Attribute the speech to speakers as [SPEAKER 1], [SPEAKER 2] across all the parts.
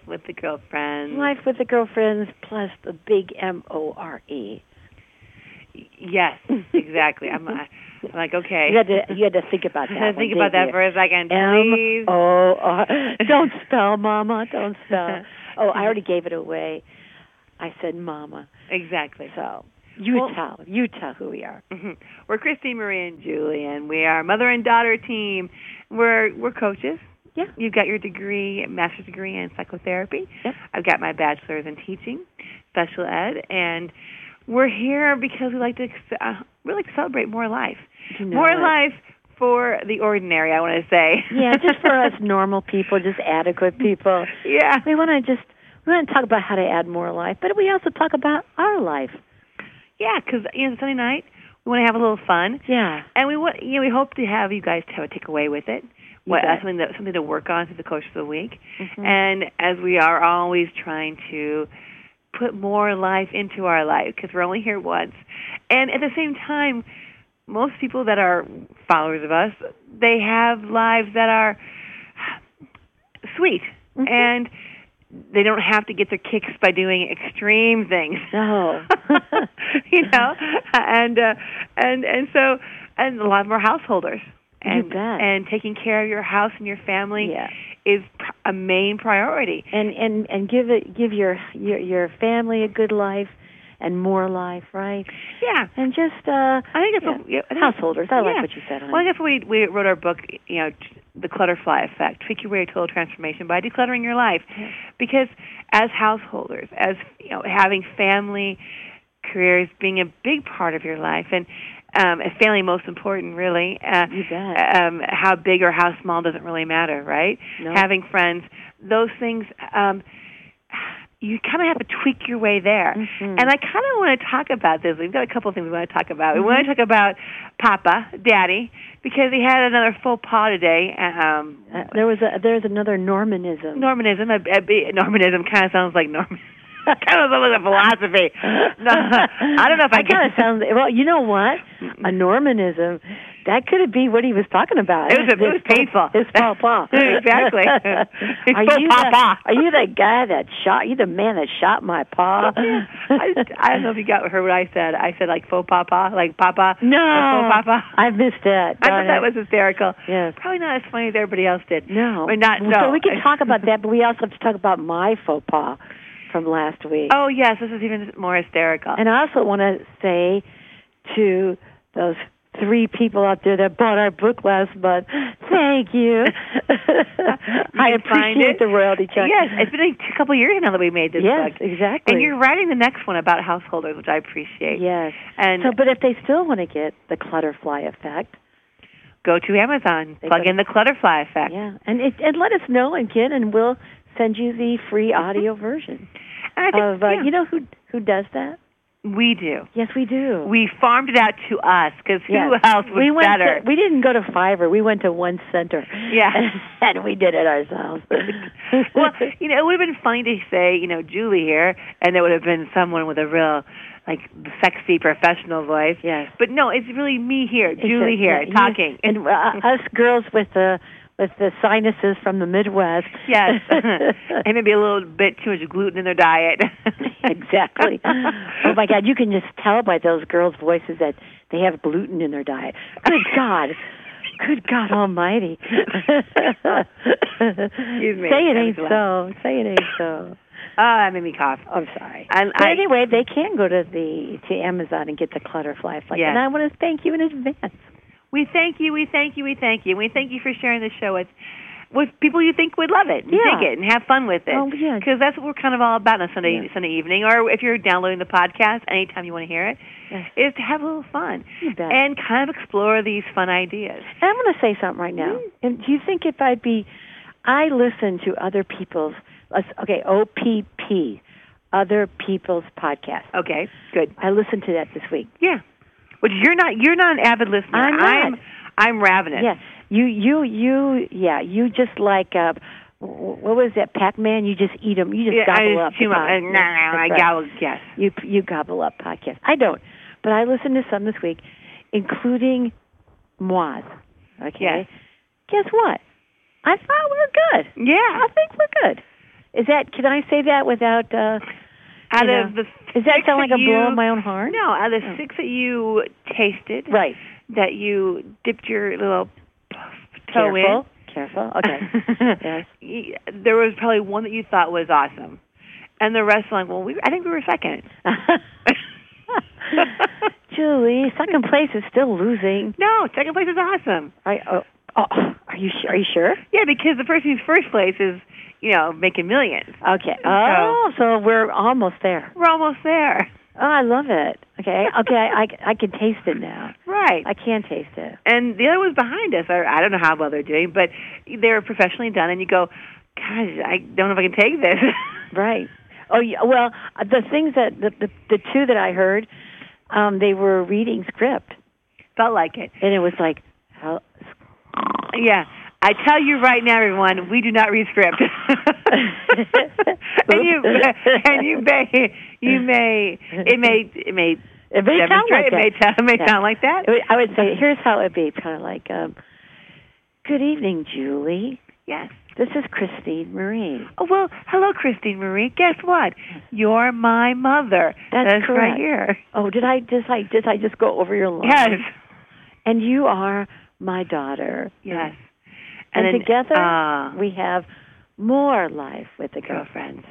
[SPEAKER 1] with the Girlfriends.
[SPEAKER 2] Life with the Girlfriends plus the big MORE.
[SPEAKER 1] Yes, exactly. I'm like, okay.
[SPEAKER 2] You had to think about that.
[SPEAKER 1] Think about that for a second, please.
[SPEAKER 2] MOR. Don't spell, Mama. Don't spell. Oh, I already gave it away. I said Mama.
[SPEAKER 1] Exactly.
[SPEAKER 2] So you tell who we are.
[SPEAKER 1] Mm-hmm. We're Christine, Marie, and Julie, and we are a mother and daughter team. We're coaches.
[SPEAKER 2] Yeah.
[SPEAKER 1] You've got your degree, master's degree in psychotherapy.
[SPEAKER 2] Yep.
[SPEAKER 1] I've got my bachelor's in teaching, special ed, and we're here because we like to celebrate more life. More life for the ordinary, I want to say.
[SPEAKER 2] Yeah, just for us normal people, just adequate people.
[SPEAKER 1] Yeah.
[SPEAKER 2] We want to talk about how to add more life, but we also talk about our life.
[SPEAKER 1] Yeah, because Sunday night we want to have a little fun.
[SPEAKER 2] Yeah.
[SPEAKER 1] And we hope to have you guys have a takeaway with it. Something to work on through the course of the week. Mm-hmm. And as we are always trying to put more life into our life, because we're only here once. And at the same time, most people that are followers of us, they have lives that are sweet. Mm-hmm. And they don't have to get their kicks by doing extreme things.
[SPEAKER 2] No.
[SPEAKER 1] And a lot more householders. And taking care of your house and your family is a main priority.
[SPEAKER 2] And give your family a good life and more life, right?
[SPEAKER 1] Yeah.
[SPEAKER 2] And just I think householders. I like what you said.
[SPEAKER 1] Well, I guess we wrote our book, The Clutterfly Effect, Tweak Your Way to Total Transformation by Decluttering Your Life. Yeah. Because as householders, as having family, careers being a big part of your life, and family most important, really.
[SPEAKER 2] You bet.
[SPEAKER 1] How big or how small doesn't really matter, right?
[SPEAKER 2] No.
[SPEAKER 1] Having friends, those things, you kind of have to tweak your way there. Mm-hmm. And I kind of want to talk about this. We've got a couple of things we want to talk about. Mm-hmm. We want to talk about Papa, Daddy, because he had another faux pas today.
[SPEAKER 2] There's another Normanism.
[SPEAKER 1] Normanism kind of sounds like Norman. Kind of like a philosophy. No, I don't know if I
[SPEAKER 2] kind of sounds. Well, you know what? A Normanism. That could be what he was talking about.
[SPEAKER 1] It was painful.
[SPEAKER 2] His papa.
[SPEAKER 1] Exactly.
[SPEAKER 2] Are you the guy that shot? You the man that shot my pa?
[SPEAKER 1] I don't know if you heard what I said. I said like faux papa, like papa.
[SPEAKER 2] No,
[SPEAKER 1] faux papa.
[SPEAKER 2] I missed that.
[SPEAKER 1] I thought that was hysterical.
[SPEAKER 2] Yes.
[SPEAKER 1] Probably not as funny as everybody else did.
[SPEAKER 2] No,
[SPEAKER 1] No.
[SPEAKER 2] So we can talk about that, but we also have to talk about my faux pas from last week.
[SPEAKER 1] Oh yes, this is even more hysterical.
[SPEAKER 2] And I also want to say to those 3 people out there that bought our book last month, thank you. I appreciate the royalty check.
[SPEAKER 1] Yes, it's been a couple of years now that we made this book.
[SPEAKER 2] Yes, exactly.
[SPEAKER 1] And you're writing the next one about householders, which I appreciate.
[SPEAKER 2] Yes.
[SPEAKER 1] And
[SPEAKER 2] but if they still want to get the Clutterfly Effect,
[SPEAKER 1] go to Amazon, plug in the Clutterfly Effect.
[SPEAKER 2] Yeah, and let us know and we'll send you the free audio version.
[SPEAKER 1] And I think,
[SPEAKER 2] you know who does that?
[SPEAKER 1] We do.
[SPEAKER 2] Yes, we do.
[SPEAKER 1] We farmed it out to us because who else was better?
[SPEAKER 2] We didn't go to Fiverr. We went to One Center.
[SPEAKER 1] Yeah.
[SPEAKER 2] And we did it ourselves.
[SPEAKER 1] Well, it would have been funny to say, Julie here, and it would have been someone with a real, sexy professional voice.
[SPEAKER 2] Yes.
[SPEAKER 1] But no, it's really me here, Julie here, talking.
[SPEAKER 2] And us girls with the sinuses from the Midwest.
[SPEAKER 1] Yes. And maybe a little bit too much gluten in their diet.
[SPEAKER 2] Exactly. Oh, my God. You can just tell by those girls' voices that they have gluten in their diet. Good God. Good God almighty.
[SPEAKER 1] Excuse me.
[SPEAKER 2] Say it ain't so. Say it ain't so.
[SPEAKER 1] Oh, that made me cough.
[SPEAKER 2] I'm sorry. But anyway, they can go to Amazon and get the Clutterfly Effect.
[SPEAKER 1] Yes.
[SPEAKER 2] And I want to thank you in advance.
[SPEAKER 1] We thank you. We thank you for sharing the show with people you think would love it, and dig it, and have fun with it.
[SPEAKER 2] Oh, yeah.
[SPEAKER 1] Because that's what we're kind of all about on a Sunday evening, or if you're downloading the podcast, anytime you want to hear it, is to have a little fun and kind of explore these fun ideas.
[SPEAKER 2] And I'm going to say something right now. And do you think if I listen to other people's, OPP, other people's podcasts.
[SPEAKER 1] Okay, good.
[SPEAKER 2] I listened to that this week.
[SPEAKER 1] Yeah. But you're not an avid listener.
[SPEAKER 2] I'm not.
[SPEAKER 1] I'm ravenous.
[SPEAKER 2] Yeah. You just like what was that, Pac-Man? You just eat them. You just gobble up.
[SPEAKER 1] I gobble. Yes.
[SPEAKER 2] You gobble up podcasts. I don't, but I listened to some this week, including Moaz. Okay.
[SPEAKER 1] Yes.
[SPEAKER 2] Guess what? I thought we were good.
[SPEAKER 1] Yeah.
[SPEAKER 2] I think we're good. Is that? Can I say that without?
[SPEAKER 1] Out of the
[SPEAKER 2] does that sound like a blow in my own heart?
[SPEAKER 1] No, out of the 6 that you tasted,
[SPEAKER 2] right?
[SPEAKER 1] That you dipped your little toe in.
[SPEAKER 2] Careful. Okay. Yes.
[SPEAKER 1] There was probably one that you thought was awesome, and the rest were like, well, I think we were second.
[SPEAKER 2] Julie, second place is still losing.
[SPEAKER 1] No, second place is awesome.
[SPEAKER 2] Are you sure?
[SPEAKER 1] Yeah, because the person who's first place is, making millions.
[SPEAKER 2] Okay. So we're almost there.
[SPEAKER 1] We're almost there.
[SPEAKER 2] Oh, I love it. Okay. I can taste it now.
[SPEAKER 1] Right.
[SPEAKER 2] I can taste it.
[SPEAKER 1] And the other one's behind us. I don't know how well they're doing, but they're professionally done, and you go, gosh, I don't know if I can take this.
[SPEAKER 2] Right. Oh, yeah. Well, the things that the two that I heard, they were reading script.
[SPEAKER 1] Felt like it.
[SPEAKER 2] And it was like, how?
[SPEAKER 1] Yeah. I tell you right now, everyone, we do not read script. and it may
[SPEAKER 2] sound like that.
[SPEAKER 1] It may sound like that.
[SPEAKER 2] I would say, here's how it'd be, kind of like, good evening, Julie.
[SPEAKER 1] Yes.
[SPEAKER 2] This is Christine Marie.
[SPEAKER 1] Oh, well, hello, Christine Marie. Guess what? You're my mother.
[SPEAKER 2] That's correct.
[SPEAKER 1] Right here.
[SPEAKER 2] Oh, did I just go over your line?
[SPEAKER 1] Yes.
[SPEAKER 2] And you are my daughter.
[SPEAKER 1] Yes.
[SPEAKER 2] And then, together we have more life with the girlfriends.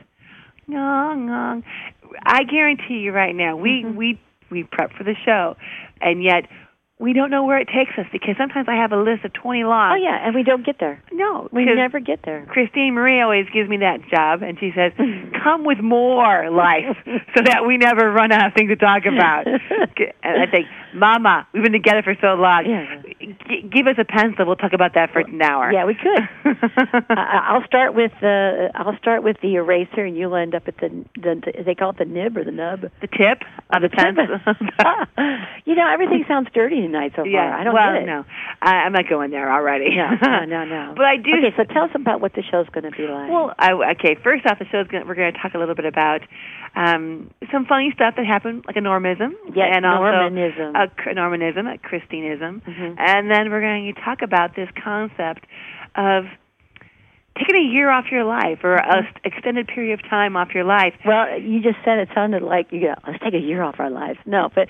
[SPEAKER 1] No. I guarantee you right now, we prep for the show, and yet we don't know where it takes us, because sometimes I have a list of 20 laws.
[SPEAKER 2] Oh, yeah, and we don't get there.
[SPEAKER 1] No.
[SPEAKER 2] We never get there.
[SPEAKER 1] Christine Marie always gives me that job, and she says, come with more life, so that we never run out of things to talk about. And I think, Mama, we've been together for so long.
[SPEAKER 2] Yeah.
[SPEAKER 1] Give us a pencil. We'll talk about that for an hour.
[SPEAKER 2] Yeah, we could. I'll start with the eraser, and you'll end up at the they call it the nib or the nub?
[SPEAKER 1] The tip of the pencil.
[SPEAKER 2] Everything sounds dirty tonight so far.
[SPEAKER 1] Yeah.
[SPEAKER 2] I don't get it.
[SPEAKER 1] No. I'm not going there already.
[SPEAKER 2] No.
[SPEAKER 1] But I do.
[SPEAKER 2] Okay, so tell us about what the show's going to be like.
[SPEAKER 1] Well, first off, we're going to talk a little bit about some funny stuff that happened, like a Normism.
[SPEAKER 2] Yes,
[SPEAKER 1] and
[SPEAKER 2] Normanism.
[SPEAKER 1] Also a Normanism, a Christinism.
[SPEAKER 2] Mm-hmm.
[SPEAKER 1] And then we're going to talk about this concept of taking a year off your life, or an extended period of time off your life.
[SPEAKER 2] Well, you just said it sounded like, let's take a year off our lives. No, but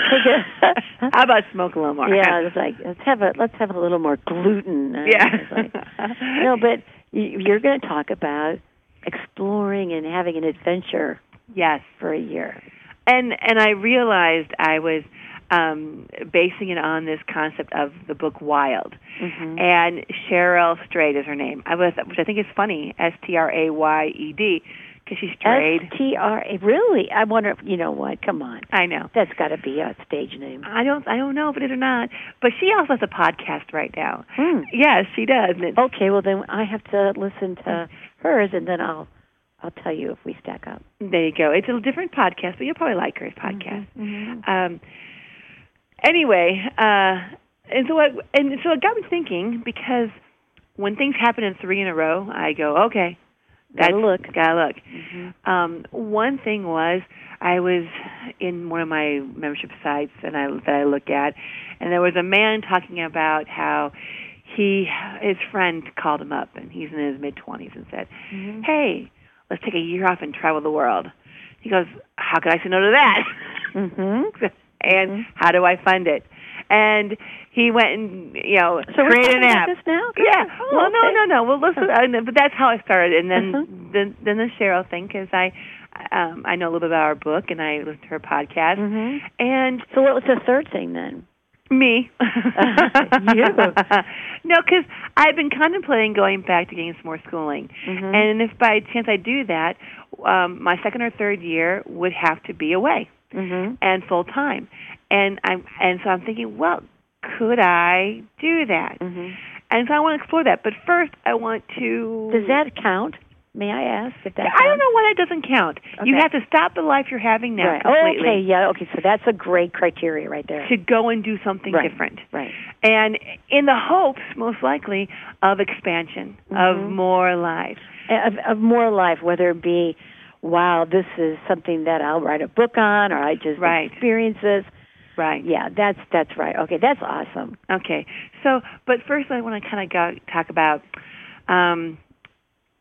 [SPEAKER 1] how about smoke a little more?
[SPEAKER 2] Yeah, it's like let's have a little more gluten. No, but you're going to talk about exploring and having an adventure.
[SPEAKER 1] Yes,
[SPEAKER 2] for a year.
[SPEAKER 1] And I realized I was basing it on this concept of the book Wild.
[SPEAKER 2] Mm-hmm.
[SPEAKER 1] And Cheryl Strayed is her name, which I think is funny, Strayed, because she's strayed.
[SPEAKER 2] STRA, really? I wonder if, you know what, come on.
[SPEAKER 1] I know.
[SPEAKER 2] That's got to be a stage name.
[SPEAKER 1] I don't know if it is or not, but she also has a podcast right now. Yes, she does.
[SPEAKER 2] Okay, well then I have to listen to hers, and then I'll tell you if we stack up.
[SPEAKER 1] There you go. It's a different podcast, but you'll probably like her podcast.
[SPEAKER 2] Mm-hmm.
[SPEAKER 1] Anyway, and so it got me thinking, because when things happen in 3 in a row, I go, okay,
[SPEAKER 2] gotta look.
[SPEAKER 1] Mm-hmm. One thing was, I was in one of my membership sites that I look at, and there was a man talking about how his friend called him up, and he's in his mid-20s, and said, hey, let's take a year off and travel the world. He goes, how could I say no to that?
[SPEAKER 2] Mm-hmm.
[SPEAKER 1] And how do I fund it? And he went and, created an app.
[SPEAKER 2] This now?
[SPEAKER 1] Yeah.
[SPEAKER 2] Oh,
[SPEAKER 1] well,
[SPEAKER 2] okay.
[SPEAKER 1] No. Well, listen, but that's how I started. And then the Cheryl thing, because I know a little bit about our book, and I listened to her podcast.
[SPEAKER 2] Mm-hmm.
[SPEAKER 1] And
[SPEAKER 2] so what was the third thing then?
[SPEAKER 1] Me.
[SPEAKER 2] You.
[SPEAKER 1] No, because I've been contemplating going back to getting some more schooling.
[SPEAKER 2] Mm-hmm.
[SPEAKER 1] And if by chance I do that, my second or third year would have to be away and full time. And so I'm thinking, well, could I do that?
[SPEAKER 2] Mm-hmm.
[SPEAKER 1] And so I want to explore that. But first, I want to...
[SPEAKER 2] Does that count? May I ask if that counts?
[SPEAKER 1] I don't know why that doesn't count. Okay. You have to stop the life you're having now completely.
[SPEAKER 2] Okay, so that's a great criteria right there.
[SPEAKER 1] To go and do something different.
[SPEAKER 2] Right.
[SPEAKER 1] And in the hopes, most likely, of expansion, of more life.
[SPEAKER 2] Of more life, whether it be, wow, this is something that I'll write a book on, or I just experience this.
[SPEAKER 1] Right.
[SPEAKER 2] Yeah, that's right. Okay, that's awesome.
[SPEAKER 1] Okay. So, but first I want to kind of talk about...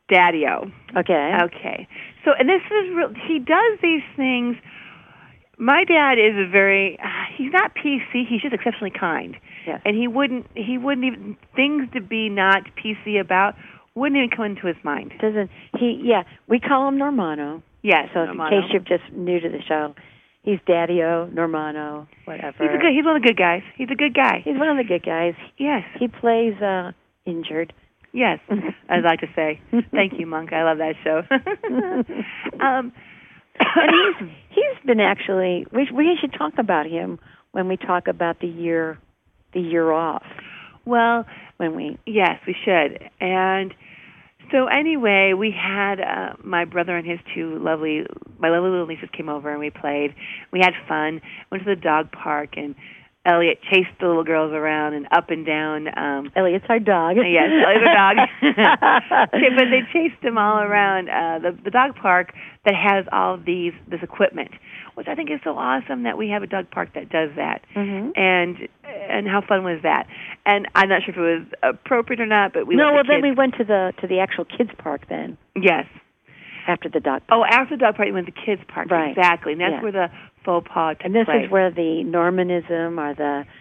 [SPEAKER 1] Daddy-O.
[SPEAKER 2] Okay.
[SPEAKER 1] Okay. So, and this is real. He does these things. My dad is he's not PC. He's just exceptionally kind.
[SPEAKER 2] Yes.
[SPEAKER 1] And he wouldn't even, things to be not PC about wouldn't even come into his mind.
[SPEAKER 2] Doesn't he? Yeah, we call him Normano.
[SPEAKER 1] Yes.
[SPEAKER 2] So
[SPEAKER 1] Normano.
[SPEAKER 2] in case you're just new to the show, he's Daddy-O, Normano, whatever.
[SPEAKER 1] He's one of the good guys. He's a good guy.
[SPEAKER 2] He's one of the good guys.
[SPEAKER 1] Yes.
[SPEAKER 2] He plays injured.
[SPEAKER 1] Yes, I'd like to say. Thank you, Monk. I love that show.
[SPEAKER 2] And he's been actually. We should talk about him when we talk about the year off.
[SPEAKER 1] Well,
[SPEAKER 2] yes,
[SPEAKER 1] we should. And so anyway, we had my brother and his my lovely little nieces came over and we played. We had fun. Went to the dog park and Elliot chased the little girls around and up and down.
[SPEAKER 2] Elliot's our dog.
[SPEAKER 1] Yes, Elliot's our dog. Okay, but they chased him all around the dog park that has all of this equipment, which I think is so awesome that we have a dog park that does that.
[SPEAKER 2] Mm-hmm.
[SPEAKER 1] And how fun was that? And I'm not sure if it was appropriate or not, but
[SPEAKER 2] then we went to the actual kids park then.
[SPEAKER 1] Yes.
[SPEAKER 2] After the dog park.
[SPEAKER 1] Oh, after the dog park, we went to the kids park.
[SPEAKER 2] Right.
[SPEAKER 1] Exactly. And that's where the faux pas took place.
[SPEAKER 2] And this is where the Normanism or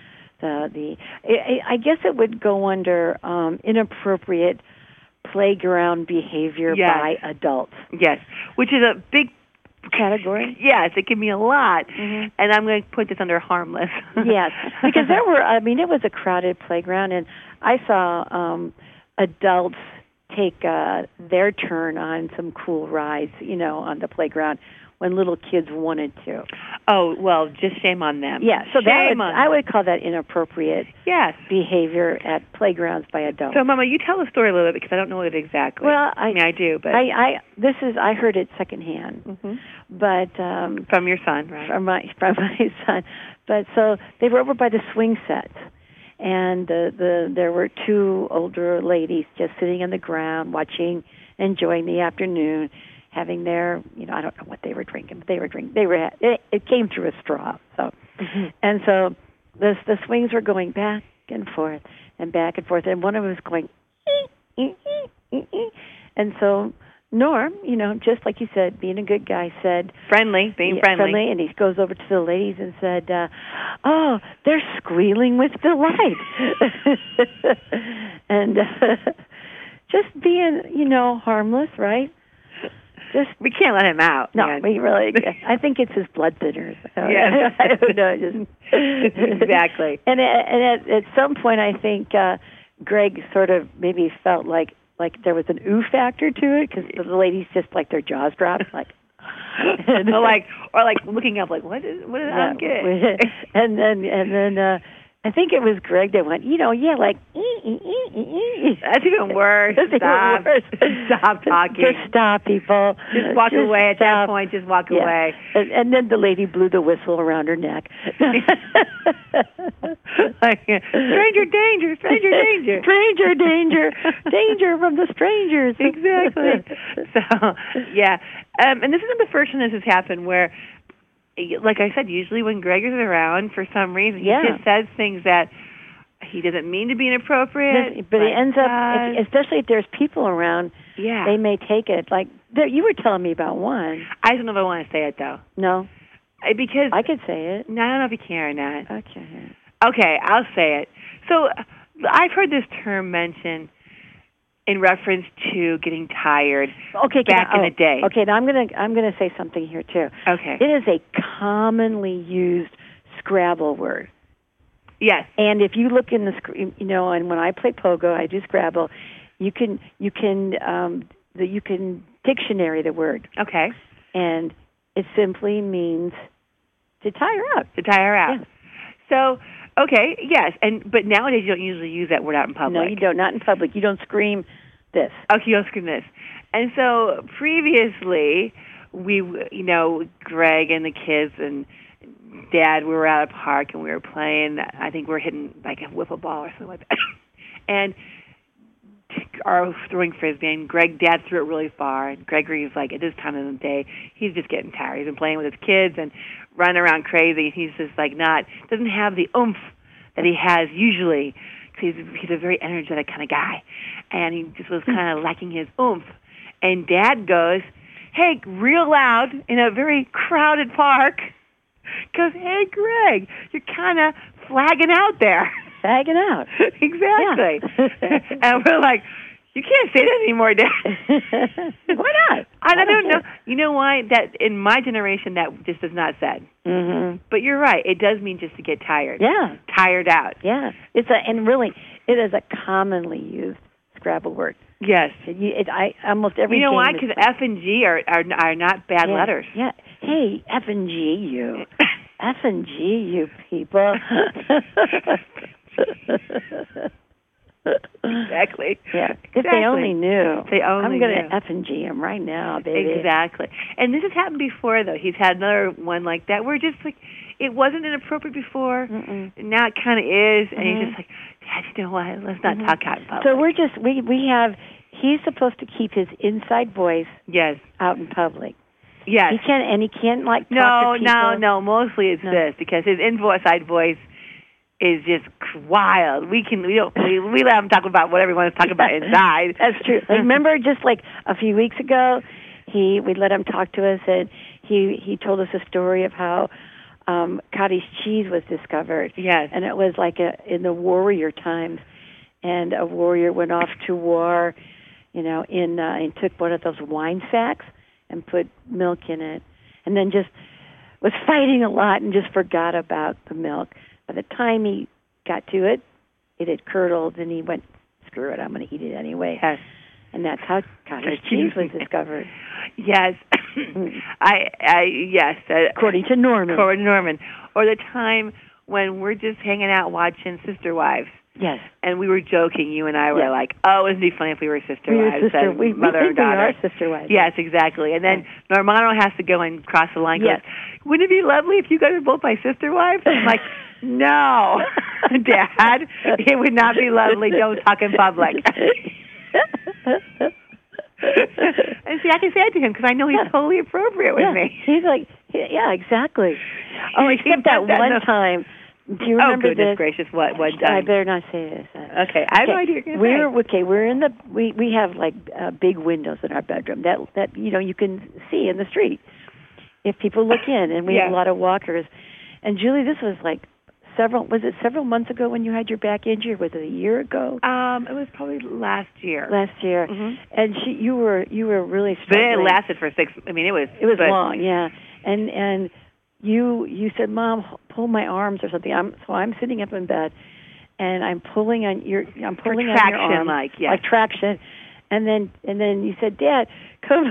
[SPEAKER 2] I guess it would go under inappropriate playground behavior by adults.
[SPEAKER 1] Yes, which is a big
[SPEAKER 2] category.
[SPEAKER 1] Yes, it can be a lot. Mm-hmm. And I'm going to put this under harmless.
[SPEAKER 2] Yes, because it was a crowded playground, and I saw adults take their turn on some cool rides, on the playground when little kids wanted to.
[SPEAKER 1] Oh, well, just shame on them.
[SPEAKER 2] Yeah, so I would call that inappropriate behavior at playgrounds by adults.
[SPEAKER 1] So, Mama, you tell the story a little bit because I don't know it exactly.
[SPEAKER 2] Well,
[SPEAKER 1] I do, but
[SPEAKER 2] I heard it secondhand.
[SPEAKER 1] Mm-hmm.
[SPEAKER 2] But
[SPEAKER 1] from your son, right?
[SPEAKER 2] From my son. But so they were over by the swing sets. And there were two older ladies just sitting on the ground watching, enjoying the afternoon, having their, I don't know what they were drinking, but they were drinking. It came through a straw. So, and so the swings were going back and forth, and one of them was going, and so Norm, just like you said, being a good guy, said...
[SPEAKER 1] Friendly.
[SPEAKER 2] And he goes over to the ladies and said, oh, they're squealing with delight. And just being, harmless, right?
[SPEAKER 1] We can't let him out.
[SPEAKER 2] No, we really... I think it's his blood thinners.
[SPEAKER 1] Yeah.
[SPEAKER 2] I don't know.
[SPEAKER 1] Exactly.
[SPEAKER 2] And at some point, I think Greg sort of maybe felt like there was an ooh factor to it because the ladies just their jaws dropped
[SPEAKER 1] or looking up what did I get?
[SPEAKER 2] And then I think it was Greg that went,
[SPEAKER 1] That's even worse. Stop talking.
[SPEAKER 2] Just stop, people.
[SPEAKER 1] Just walk away at that point. Just walk away.
[SPEAKER 2] And then the lady blew the whistle around her neck.
[SPEAKER 1] Stranger danger, stranger danger.
[SPEAKER 2] Stranger danger, danger from the strangers.
[SPEAKER 1] Exactly. So, yeah. And this isn't the first time this has happened where, like I said, usually when Greg is around, for some reason, he just says things that he doesn't mean to be inappropriate.
[SPEAKER 2] But it ends up, especially if there's people around, they may take it. Like, you were telling me about one.
[SPEAKER 1] I don't know if I want to say it, though.
[SPEAKER 2] No?
[SPEAKER 1] Because...
[SPEAKER 2] I could say it.
[SPEAKER 1] No, I don't know if you can or not.
[SPEAKER 2] Okay.
[SPEAKER 1] Okay, I'll say it. So, I've heard this term mentioned in reference to getting tired back in the day.
[SPEAKER 2] Okay, now I'm gonna say something here too.
[SPEAKER 1] Okay.
[SPEAKER 2] It is a commonly used Scrabble word.
[SPEAKER 1] Yes.
[SPEAKER 2] And if you look in the and when I play Pogo, I do Scrabble. You can dictionary the word.
[SPEAKER 1] Okay.
[SPEAKER 2] And it simply means to tire out.
[SPEAKER 1] To tire out.
[SPEAKER 2] Yeah.
[SPEAKER 1] So, okay, yes, but nowadays you don't usually use that word out in public.
[SPEAKER 2] No, you don't. Not in public. You don't scream this.
[SPEAKER 1] Okay, you don't scream this. And so previously, we, Greg and the kids and Dad, we were out at a park and we were playing. I think we were hitting like a wiffle ball or something like that, and our throwing frisbee. And Dad threw it really far. And Gregory's like, at this time of the day, he's just getting tired. He's been playing with his kids and running around crazy. He's just doesn't have the oomph that he has usually. He's a very energetic kind of guy, and he just was kind of lacking his oomph. and Dad goes, hey, real loud in a very crowded park, goes, hey, Greg, you're kind of flagging out there.
[SPEAKER 2] Flagging out.
[SPEAKER 1] Exactly.
[SPEAKER 2] Yeah.
[SPEAKER 1] And we're like, you can't say that anymore, Dad.
[SPEAKER 2] Why not?
[SPEAKER 1] I don't know. You know why? That in my generation, that just is not said.
[SPEAKER 2] Mm-hmm.
[SPEAKER 1] But you're right. It does mean just to get tired.
[SPEAKER 2] Yeah.
[SPEAKER 1] Tired out.
[SPEAKER 2] Yeah. And really, it is a commonly used Scrabble word.
[SPEAKER 1] Yes.
[SPEAKER 2] Almost every.
[SPEAKER 1] You know
[SPEAKER 2] game
[SPEAKER 1] why? Because F and G are not bad letters.
[SPEAKER 2] Yeah. Hey, F and G, you. F and G, you people.
[SPEAKER 1] Exactly.
[SPEAKER 2] Yeah.
[SPEAKER 1] Exactly.
[SPEAKER 2] If they only knew.
[SPEAKER 1] If they only
[SPEAKER 2] I'm going
[SPEAKER 1] knew.
[SPEAKER 2] to F and G him right now, baby.
[SPEAKER 1] Exactly. And this has happened before, though. He's had another one like that where just like it wasn't inappropriate before.
[SPEAKER 2] Mm-mm.
[SPEAKER 1] Now it kind of is, and
[SPEAKER 2] Mm-hmm.
[SPEAKER 1] he's just like, Dad, you know what? Let's not talk out in public.
[SPEAKER 2] So we're just we have. He's supposed to keep his inside voice
[SPEAKER 1] Yes.
[SPEAKER 2] out in public.
[SPEAKER 1] Yes.
[SPEAKER 2] He can't like
[SPEAKER 1] No,
[SPEAKER 2] talk to people.
[SPEAKER 1] no. Mostly it's this because his inside voice is just wild. We let him talk about whatever he wants to talk about inside.
[SPEAKER 2] That's true. Like, remember, just like a few weeks ago, we let him talk to us, and he told us a story of how cottage cheese was discovered.
[SPEAKER 1] Yes.
[SPEAKER 2] And it was like in the warrior times, and a warrior went off to war, and took one of those wine sacks and put milk in it, and then just was fighting a lot and just forgot about the milk. By the time he got to it, it had curdled, and he went, screw it, I'm going to eat it anyway.
[SPEAKER 1] Yes.
[SPEAKER 2] And that's how cottage cheese was discovered.
[SPEAKER 1] Yes. Yes.
[SPEAKER 2] According to Norman.
[SPEAKER 1] Or the time when we're just hanging out watching Sister Wives.
[SPEAKER 2] Yes.
[SPEAKER 1] And we were joking, you and I were like, oh, wouldn't it be funny if we were sister wives?
[SPEAKER 2] We
[SPEAKER 1] mother
[SPEAKER 2] think
[SPEAKER 1] and daughter.
[SPEAKER 2] We are sister wives.
[SPEAKER 1] Yes, exactly. And then Normano has to go and cross the line.
[SPEAKER 2] Yes.
[SPEAKER 1] Goes, wouldn't it be lovely if you guys were both my sister wives? I'm like, no, Dad, it would not be lovely. Don't talk in public. And see, I can say that to him because I know he's totally appropriate with me.
[SPEAKER 2] He's like, yeah, exactly. Oh, except that one time. Do you remember
[SPEAKER 1] goodness
[SPEAKER 2] this?
[SPEAKER 1] gracious, what time?
[SPEAKER 2] I better not say this.
[SPEAKER 1] Okay, I have no idea what you're going to say.
[SPEAKER 2] We're in we have like big windows in our bedroom that you can see in the street if people look in, and we have a lot of walkers. And Julie, this was like several months ago when you had your back injury? Was it a year ago?
[SPEAKER 1] It was probably last year.
[SPEAKER 2] Mm-hmm. And you were really struggling.
[SPEAKER 1] But it lasted for 6. I mean, it was
[SPEAKER 2] long, yeah. And you said, Mom, pull my arms or something. So I'm sitting up in bed, and I'm pulling on your arm, like traction. And then you said, Dad, come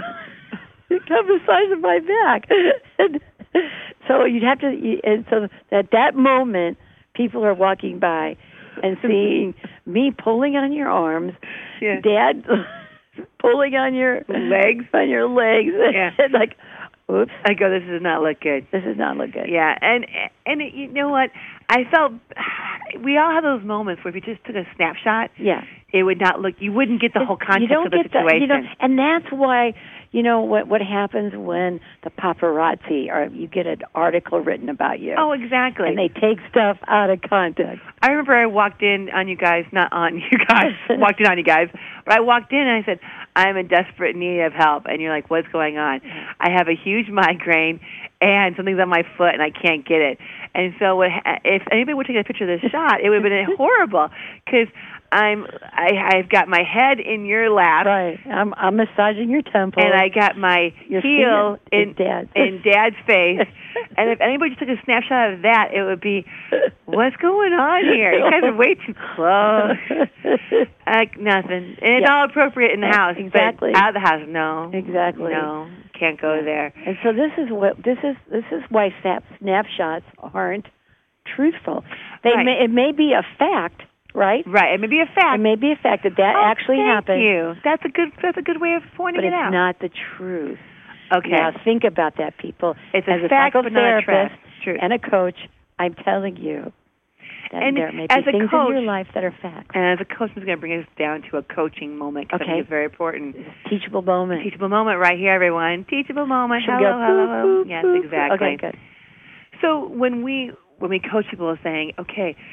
[SPEAKER 2] beside my back. And so you'd have to, and so at that moment, people are walking by and seeing me pulling on your arms, Dad pulling on your legs, and like, oops.
[SPEAKER 1] I go, this does not look good.
[SPEAKER 2] This does not look good.
[SPEAKER 1] Yeah, and you know what? I felt we all have those moments where if you just took a snapshot, it would not look. You wouldn't get the whole context of the situation.
[SPEAKER 2] And that's why what happens when the paparazzi or you get an article written about you.
[SPEAKER 1] Oh, exactly.
[SPEAKER 2] And they take stuff out of context.
[SPEAKER 1] I remember I walked in on you guys, not on you guys, walked in on you guys, but I walked in and I said, I'm in desperate need of help. And you're like, what's going on? I have a huge migraine and something's on my foot and I can't get it. And so if anybody would take a picture of this shot, it would have been horrible because I've got my head in your lap.
[SPEAKER 2] Right. I'm massaging your temple.
[SPEAKER 1] And I got my heel in Dad's face. And if anybody just took a snapshot of that, it would be, what's going on here? You guys are way too close. Like nothing. And it's all appropriate in the house.
[SPEAKER 2] Exactly.
[SPEAKER 1] But out of the house, no.
[SPEAKER 2] Exactly.
[SPEAKER 1] No. Can't go there.
[SPEAKER 2] And so this is why snapshots aren't truthful. It may be a fact. Right.
[SPEAKER 1] It may be a fact.
[SPEAKER 2] It may be a fact that actually happened.
[SPEAKER 1] Thank you. That's a good way of pointing it out.
[SPEAKER 2] But it's not the truth.
[SPEAKER 1] Okay.
[SPEAKER 2] Now think about that, people.
[SPEAKER 1] It's
[SPEAKER 2] as
[SPEAKER 1] a fact, but not a
[SPEAKER 2] psychotherapist and a coach, I'm telling you that there may be things in your life that are facts.
[SPEAKER 1] And as a coach, I'm going to bring us down to a coaching moment because I think it's very important.
[SPEAKER 2] Teachable moment.
[SPEAKER 1] Teachable moment right here, everyone. Teachable moment.
[SPEAKER 2] Hello.
[SPEAKER 1] Yes, exactly.
[SPEAKER 2] Okay, good.
[SPEAKER 1] So when we coach people saying, okay,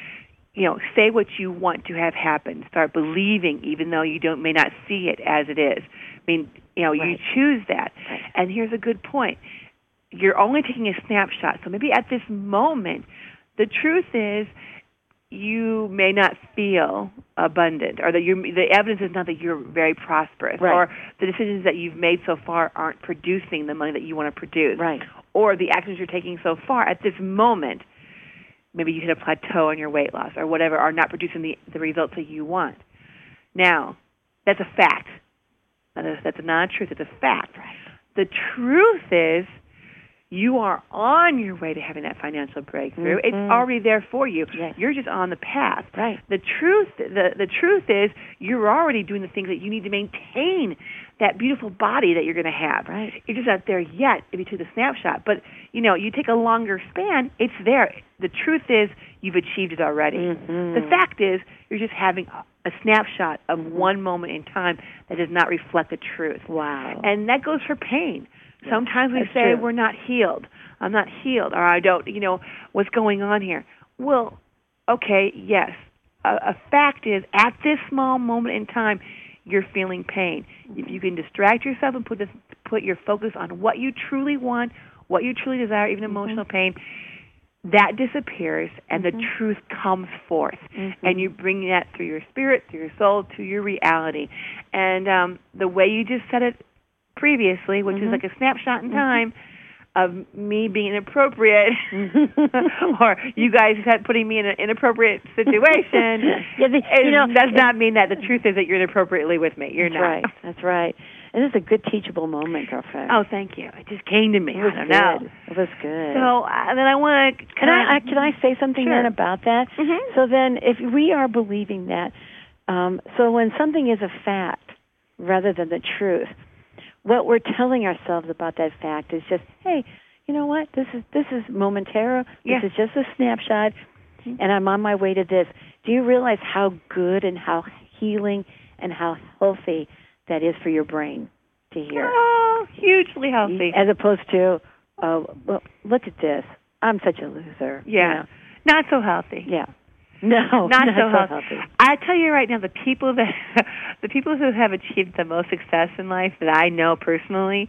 [SPEAKER 1] say what you want to have happen. Start believing, even though you may not see it as it is. I mean, you choose that.
[SPEAKER 2] Right.
[SPEAKER 1] And here's a good point. You're only taking a snapshot. So maybe at this moment, the truth is you may not feel abundant, or that the evidence is not that you're very prosperous, or the decisions that you've made so far aren't producing the money that you want to produce, or the actions you're taking so far at this moment, maybe you hit a plateau on your weight loss or whatever, are not producing the results that you want. Now, that's a fact. That's not a truth. It's a fact.
[SPEAKER 2] Right.
[SPEAKER 1] The truth is you are on your way to having that financial breakthrough. It's already there for you.
[SPEAKER 2] Yes.
[SPEAKER 1] You're just on the path.
[SPEAKER 2] Right.
[SPEAKER 1] The truth is you're already doing the things that you need to maintain that beautiful body that you're going to have.
[SPEAKER 2] Right.
[SPEAKER 1] You're just not there yet if you took the snapshot. But, you take a longer span, it's there. The truth is you've achieved it already. The fact is you're just having a snapshot of one moment in time that does not reflect the truth.
[SPEAKER 2] Wow.
[SPEAKER 1] And that goes for pain.
[SPEAKER 2] Yes,
[SPEAKER 1] sometimes we say we're not healed. I'm not healed, or I don't, what's going on here? Well, okay, yes. A fact is, at this small moment in time, you're feeling pain. If you can distract yourself and put your focus on what you truly want, what you truly desire, even emotional pain, that disappears and the truth comes forth. And you bring that through your spirit, through your soul, to your reality. And the way you just said it previously, which is like a snapshot in time of me being inappropriate, or you guys putting me in an inappropriate situation, does not mean that the truth is that you're inappropriately with me. You're not.
[SPEAKER 2] That's right. And this is a good teachable moment, girlfriend.
[SPEAKER 1] Oh, thank you. It just came to me.
[SPEAKER 2] It was
[SPEAKER 1] I don't know.
[SPEAKER 2] It was good.
[SPEAKER 1] So then I want to...
[SPEAKER 2] Can I say something then about that? So then if we are believing that, so when something is a fact rather than the truth, what we're telling ourselves about that fact is just, hey, you know what? This is momentary. This is just a snapshot, and I'm on my way to this. Do you realize how good and how healing and how healthy that is for your brain to hear?
[SPEAKER 1] Oh, hugely healthy.
[SPEAKER 2] As opposed to, well, look at this. I'm such a loser.
[SPEAKER 1] Yeah. Not so healthy.
[SPEAKER 2] Yeah. No,
[SPEAKER 1] not so healthy. I tell you right now, the people who have achieved the most success in life that I know personally,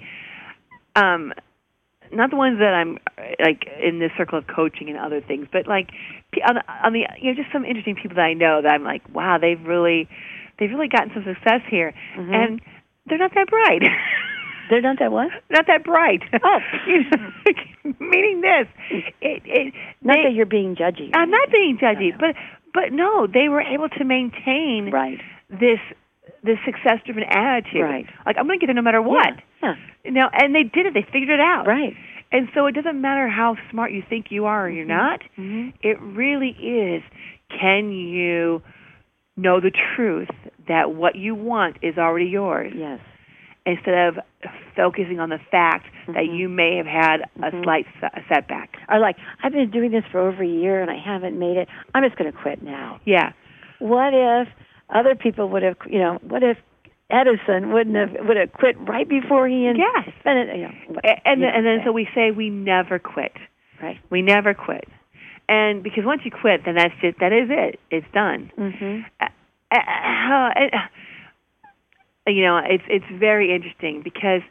[SPEAKER 1] not the ones that I'm like in this circle of coaching and other things, but like on the just some interesting people that I know that I'm like, wow, they've really gotten some success here, and they're not that bright.
[SPEAKER 2] They're not that what?
[SPEAKER 1] Not that bright.
[SPEAKER 2] Oh.
[SPEAKER 1] Meaning this.
[SPEAKER 2] Not that you're being judgy.
[SPEAKER 1] I'm not being judgy, but no, they were able to maintain this success-driven attitude.
[SPEAKER 2] Right.
[SPEAKER 1] Like, I'm going to get there no matter what.
[SPEAKER 2] Yeah.
[SPEAKER 1] And they did it. They figured it out.
[SPEAKER 2] Right.
[SPEAKER 1] And so it doesn't matter how smart you think you are or you're not. It really is, can you know the truth that what you want is already yours?
[SPEAKER 2] Yes.
[SPEAKER 1] Instead of focusing on the fact that you may have had a slight setback.
[SPEAKER 2] Or like, I've been doing this for over a year and I haven't made it. I'm just going to quit now.
[SPEAKER 1] Yeah.
[SPEAKER 2] What if other people would have, what if Edison would have quit right before he
[SPEAKER 1] Yes. And then so we say we never quit.
[SPEAKER 2] Right.
[SPEAKER 1] We never quit. And because once you quit, then that's it. That is it. It's done. It's very interesting because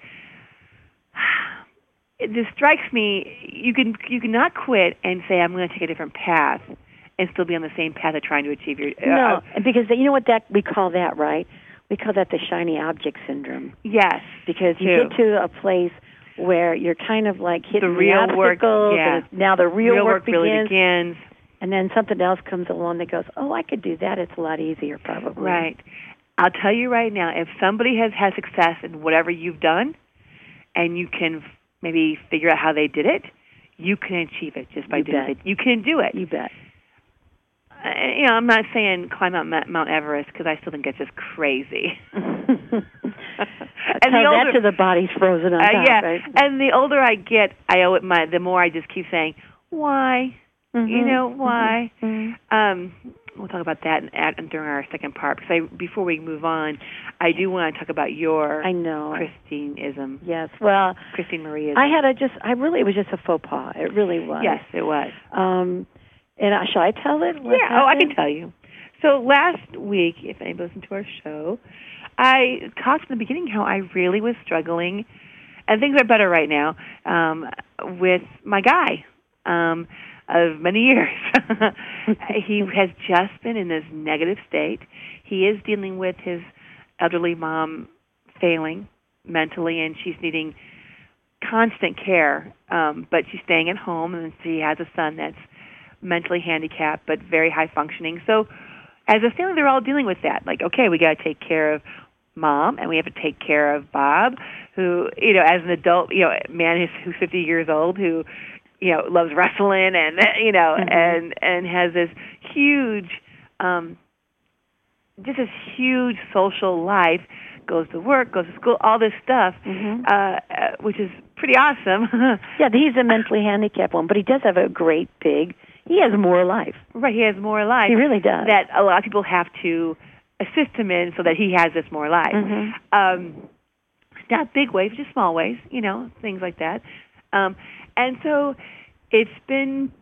[SPEAKER 1] this strikes me. You cannot quit and say I'm going to take a different path and still be on the same path of trying to achieve your.
[SPEAKER 2] No, because you know what we call that, right? We call that the shiny object syndrome.
[SPEAKER 1] Yes,
[SPEAKER 2] because you get to a place where you're kind of like hitting
[SPEAKER 1] the real work.
[SPEAKER 2] Yeah. Now the real work
[SPEAKER 1] really begins.
[SPEAKER 2] And then something else comes along that goes, oh, I could do that. It's a lot easier, probably.
[SPEAKER 1] Right. I'll tell you right now, if somebody has had success in whatever you've done, and you can maybe figure out how they did it, you can achieve it just by doing it. You can do it.
[SPEAKER 2] You bet.
[SPEAKER 1] I'm not saying climb out Mount Everest because I still think it's just crazy.
[SPEAKER 2] And that to the body's frozen on top, right?
[SPEAKER 1] And the older I get, the more I just keep saying, why? Why? We'll talk about that during our second part. Because before we move on, I do want to talk about your Christine-ism.
[SPEAKER 2] Yes, well,
[SPEAKER 1] Christine Marie-ism.
[SPEAKER 2] it was just a faux pas. It really was.
[SPEAKER 1] Yes, it was.
[SPEAKER 2] And shall I tell it?
[SPEAKER 1] Yeah. Oh, I can tell you. So last week, if anybody listened to our show, I talked in the beginning how I really was struggling, and things are better right now, with my guy of many years. He has just been in this negative state. He is dealing with his elderly mom failing mentally, and she's needing constant care, but she's staying at home, and she has a son that's mentally handicapped but very high functioning. So as a family, they're all dealing with that. Like, okay, we got to take care of Mom, and we have to take care of Bob, who, as an adult, man who's 50 years old, who, loves wrestling and, and has this huge, just this huge social life, goes to work, goes to school, all this stuff, which is pretty awesome.
[SPEAKER 2] Yeah, he's a mentally handicapped one, but he does have a great he has more life.
[SPEAKER 1] Right, he has more life.
[SPEAKER 2] He really does.
[SPEAKER 1] That a lot of people have to assist him in so that he has this more life. Not big ways, just small ways, things like that. And so it's been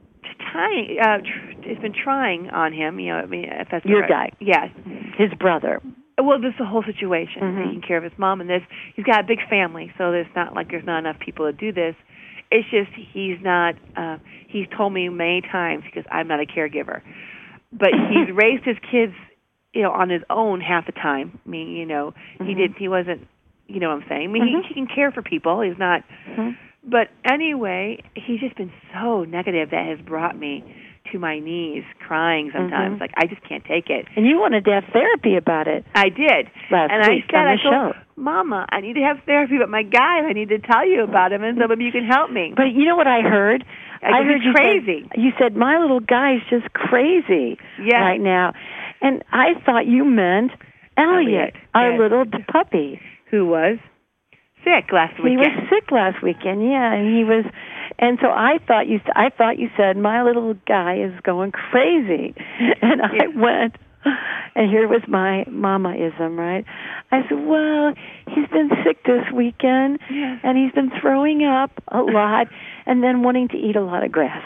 [SPEAKER 1] trying on him, if that's
[SPEAKER 2] your guy.
[SPEAKER 1] Yes.
[SPEAKER 2] His brother.
[SPEAKER 1] Well, this is the whole situation, taking care of his mom and this. He's got a big family, so there's not enough people to do this. It's just he's not, he's told me many times, because I'm not a caregiver, but he's raised his kids, on his own half the time. I mean, he wasn't, what I'm saying? I mean, he can care for people. He's not, but anyway, he's just been so negative that has brought me to my knees, crying sometimes. Like, I just can't take it.
[SPEAKER 2] And you wanted to have therapy about it.
[SPEAKER 1] I did.
[SPEAKER 2] Last week on the show.
[SPEAKER 1] Mama, I need to have therapy, but my guy, I need to tell you about him, and so maybe you can help me.
[SPEAKER 2] But you know what I heard? I heard you
[SPEAKER 1] crazy.
[SPEAKER 2] You said, my little guy's just crazy right now. And I thought you meant Elliot, our little puppy.
[SPEAKER 1] Who was sick last weekend.
[SPEAKER 2] He was sick last weekend, and so I thought you said, my little guy is going crazy. And I went, and here was my mama-ism, right? I said, well, he's been sick this weekend, and he's been throwing up a lot, and then wanting to eat a lot of grass.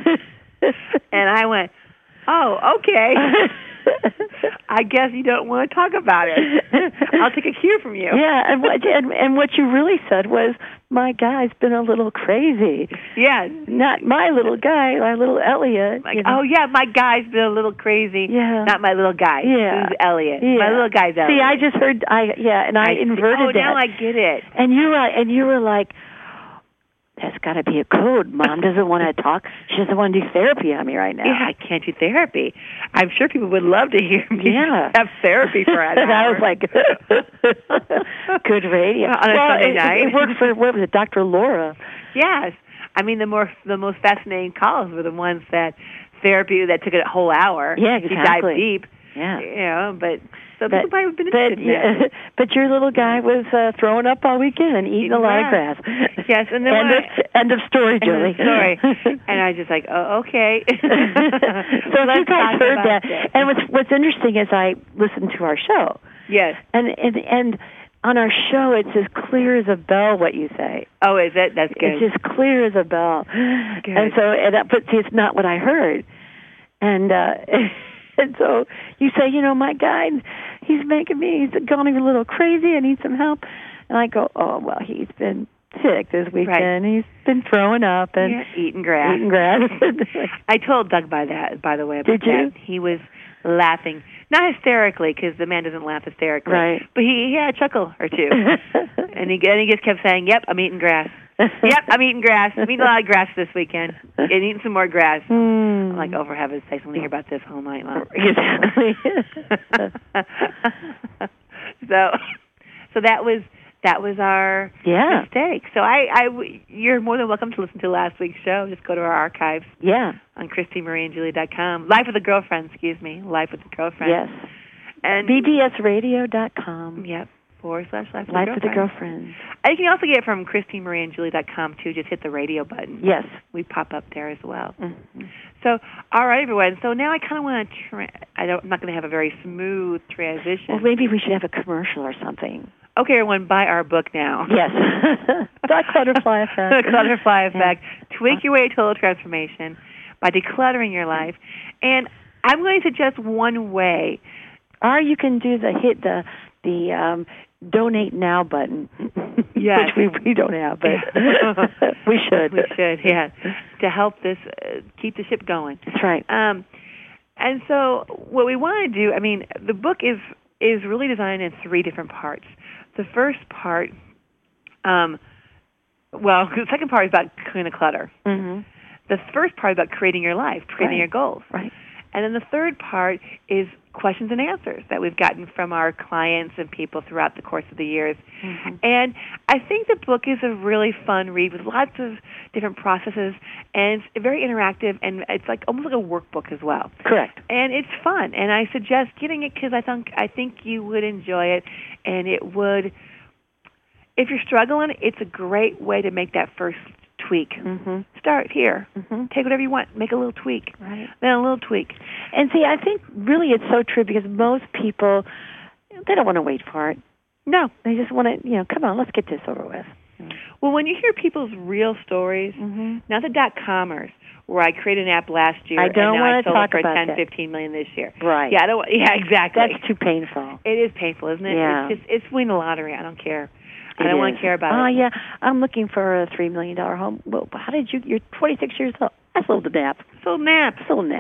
[SPEAKER 1] And I went, oh, okay. I guess you don't want to talk about it. I'll take a cue from you.
[SPEAKER 2] Yeah, and what you really said was, my guy's been a little crazy.
[SPEAKER 1] Yeah.
[SPEAKER 2] Not my little guy, my little Elliot.
[SPEAKER 1] Like, oh, yeah, my guy's been a little crazy.
[SPEAKER 2] Yeah.
[SPEAKER 1] Not my little guy.
[SPEAKER 2] Yeah.
[SPEAKER 1] Who's Elliot?
[SPEAKER 2] Yeah.
[SPEAKER 1] My little guy's Elliot.
[SPEAKER 2] See, I just heard, and I inverted that.
[SPEAKER 1] Oh, now I get it.
[SPEAKER 2] And you were like, that's got to be a code. Mom doesn't want to talk. She doesn't want to do therapy on me right now.
[SPEAKER 1] Yeah, I can't do therapy. I'm sure people would love to hear me have therapy for an hour.
[SPEAKER 2] And I was like, good radio.
[SPEAKER 1] On a Sunday night.
[SPEAKER 2] It worked for, what was it, Dr. Laura?
[SPEAKER 1] Yes. I mean, the most fascinating calls were the ones that took a whole hour.
[SPEAKER 2] Yeah, exactly.
[SPEAKER 1] She dived deep.
[SPEAKER 2] Yeah.
[SPEAKER 1] But so people probably have been interested in that.
[SPEAKER 2] But your little guy was throwing up all weekend and eating a lot of grass.
[SPEAKER 1] Yes, and then
[SPEAKER 2] end of story, Julie.
[SPEAKER 1] End of story. And I was just like, oh, okay.
[SPEAKER 2] So you guys heard that. And what's interesting is I listened to our show.
[SPEAKER 1] Yes.
[SPEAKER 2] And on our show, it's as clear as a bell what you say.
[SPEAKER 1] Oh, is it? That's good.
[SPEAKER 2] It's as clear as a bell.
[SPEAKER 1] Good.
[SPEAKER 2] And so, but see, it's not what I heard. And so you say, my guy, he's gone a little crazy. I need some help. And I go, oh, well, he's been sick this weekend. Right. He's been throwing up and
[SPEAKER 1] eating grass. I told Doug by the way. About
[SPEAKER 2] Did you?
[SPEAKER 1] That. He was laughing. Not hysterically, because the man doesn't laugh hysterically.
[SPEAKER 2] Right.
[SPEAKER 1] But he had a chuckle or two. And he just kept saying, yep, I'm eating grass. Yep, I'm eating grass. I'm eating a lot of grass this weekend. And eating some more grass. I'm like, oh, for heaven's sakes, I want to hear about this all night long.
[SPEAKER 2] Exactly.
[SPEAKER 1] So that was our mistake. So you're more than welcome to listen to last week's show. Just go to our archives.
[SPEAKER 2] Yeah.
[SPEAKER 1] On ChristyMarieandJulie.com. Life with a Girlfriend, excuse me. Life with a Girlfriend.
[SPEAKER 2] Yes.
[SPEAKER 1] And
[SPEAKER 2] bbsradio.com.
[SPEAKER 1] Yep. /Life
[SPEAKER 2] with a Girlfriend.
[SPEAKER 1] And you can also get it from ChristyMarieandJulie.com too. Just hit the radio button.
[SPEAKER 2] Yes.
[SPEAKER 1] We pop up there as well. So, all right, everyone. So now I kind of want to I'm not going to have a very smooth transition.
[SPEAKER 2] Well, maybe we should have a commercial or something.
[SPEAKER 1] Okay, everyone, buy our book now.
[SPEAKER 2] Yes. The Clutterfly Effect.
[SPEAKER 1] The Clutterfly Effect. Tweak Your Way to Total Transformation by decluttering your life. And I'm going to suggest one way.
[SPEAKER 2] Or you can do the donate now button.
[SPEAKER 1] Yes.
[SPEAKER 2] Which we don't have, but we should.
[SPEAKER 1] We should, yeah, to help this keep the ship going.
[SPEAKER 2] That's right.
[SPEAKER 1] And so what we want to do, I mean, the book is really designed in 3 different parts. The first part, the second part is about clearing the clutter.
[SPEAKER 2] Mm-hmm.
[SPEAKER 1] The first part is about creating your life, creating your goals.
[SPEAKER 2] Right.
[SPEAKER 1] And then the third part is questions and answers that we've gotten from our clients and people throughout the course of the years.
[SPEAKER 2] Mm-hmm.
[SPEAKER 1] And I think the book is a really fun read with lots of different processes, and it's very interactive, and it's like almost like a workbook as well.
[SPEAKER 2] Correct.
[SPEAKER 1] And it's fun, and I suggest getting it because I think you would enjoy it, and it would. If you're struggling, it's a great way to make that first tweak.
[SPEAKER 2] Mm-hmm.
[SPEAKER 1] Start here.
[SPEAKER 2] Mm-hmm.
[SPEAKER 1] Take whatever you want. Make a little tweak.
[SPEAKER 2] Right.
[SPEAKER 1] Then a little tweak.
[SPEAKER 2] And see, I think really it's so true because most people, they don't want to wait for it.
[SPEAKER 1] No.
[SPEAKER 2] They just want to, come on, let's get this over with.
[SPEAKER 1] Well, when you hear people's real stories,
[SPEAKER 2] mm-hmm.
[SPEAKER 1] not the .comers, where I created an app last year
[SPEAKER 2] I don't
[SPEAKER 1] and now
[SPEAKER 2] want
[SPEAKER 1] I
[SPEAKER 2] to
[SPEAKER 1] sold
[SPEAKER 2] talk
[SPEAKER 1] it for
[SPEAKER 2] about
[SPEAKER 1] 10,
[SPEAKER 2] that.
[SPEAKER 1] 15 million this year.
[SPEAKER 2] Right.
[SPEAKER 1] Yeah, exactly.
[SPEAKER 2] That's too painful.
[SPEAKER 1] It is painful, isn't it?
[SPEAKER 2] Yeah.
[SPEAKER 1] It's winning the lottery. I don't care. I don't want to care about it.
[SPEAKER 2] Oh, yeah. I'm looking for a $3 million home. Well, how did you're 26 years old. I sold a nap.
[SPEAKER 1] Sold nap.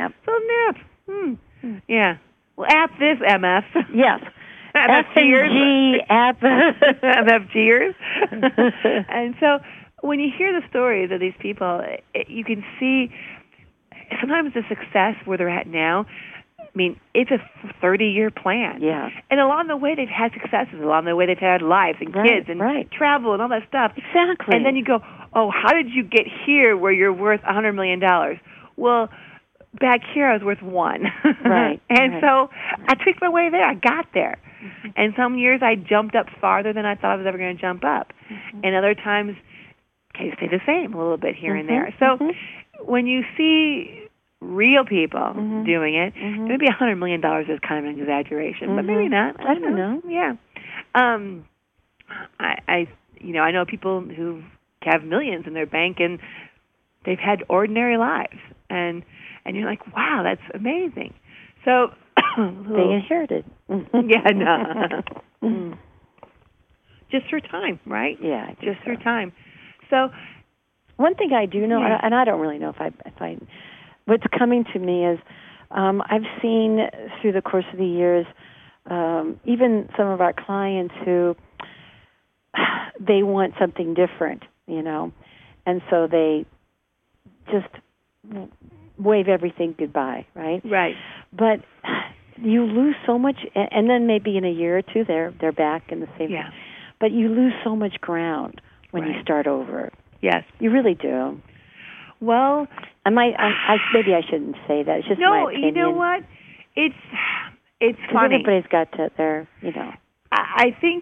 [SPEAKER 1] Yeah. Well, app this, MF.
[SPEAKER 2] Yes.
[SPEAKER 1] FMG
[SPEAKER 2] app.
[SPEAKER 1] MFGers. And so when you hear the stories of these people, you can see sometimes the success where they're at now. I mean, it's a 30-year plan.
[SPEAKER 2] Yeah.
[SPEAKER 1] And along the way, they've had successes. Along the way, they've had lives and kids and travel and all that stuff.
[SPEAKER 2] Exactly.
[SPEAKER 1] And then you go, oh, how did you get here where you're worth $100 million? Well, back here I was worth $1.
[SPEAKER 2] Right.
[SPEAKER 1] And so I tweaked my way there. I got there. Mm-hmm. And some years I jumped up farther than I thought I was ever going to jump up. Mm-hmm. And other times, you stay the same a little bit here and there. So when you see real people doing it, maybe $100 million is kind of an exaggeration, but maybe not.
[SPEAKER 2] I don't know.
[SPEAKER 1] Yeah. I know people who have millions in their bank and they've had ordinary lives, and you're like, wow, that's amazing. So
[SPEAKER 2] they inherited.
[SPEAKER 1] Yeah, no. Just through time, right?
[SPEAKER 2] Yeah,
[SPEAKER 1] just through time. So
[SPEAKER 2] one thing I do know, and I don't really know if I what's coming to me is I've seen through the course of the years, even some of our clients who they want something different, and so they just wave everything goodbye, right?
[SPEAKER 1] Right.
[SPEAKER 2] But you lose so much, and then maybe in a year or two they're back in the same.
[SPEAKER 1] Yeah.
[SPEAKER 2] But you lose so much ground when you start over.
[SPEAKER 1] Yes,
[SPEAKER 2] you really do.
[SPEAKER 1] Well,
[SPEAKER 2] maybe I shouldn't say that. It's just my opinion.
[SPEAKER 1] No, you know what? It's funny.
[SPEAKER 2] Everybody's got their,
[SPEAKER 1] I think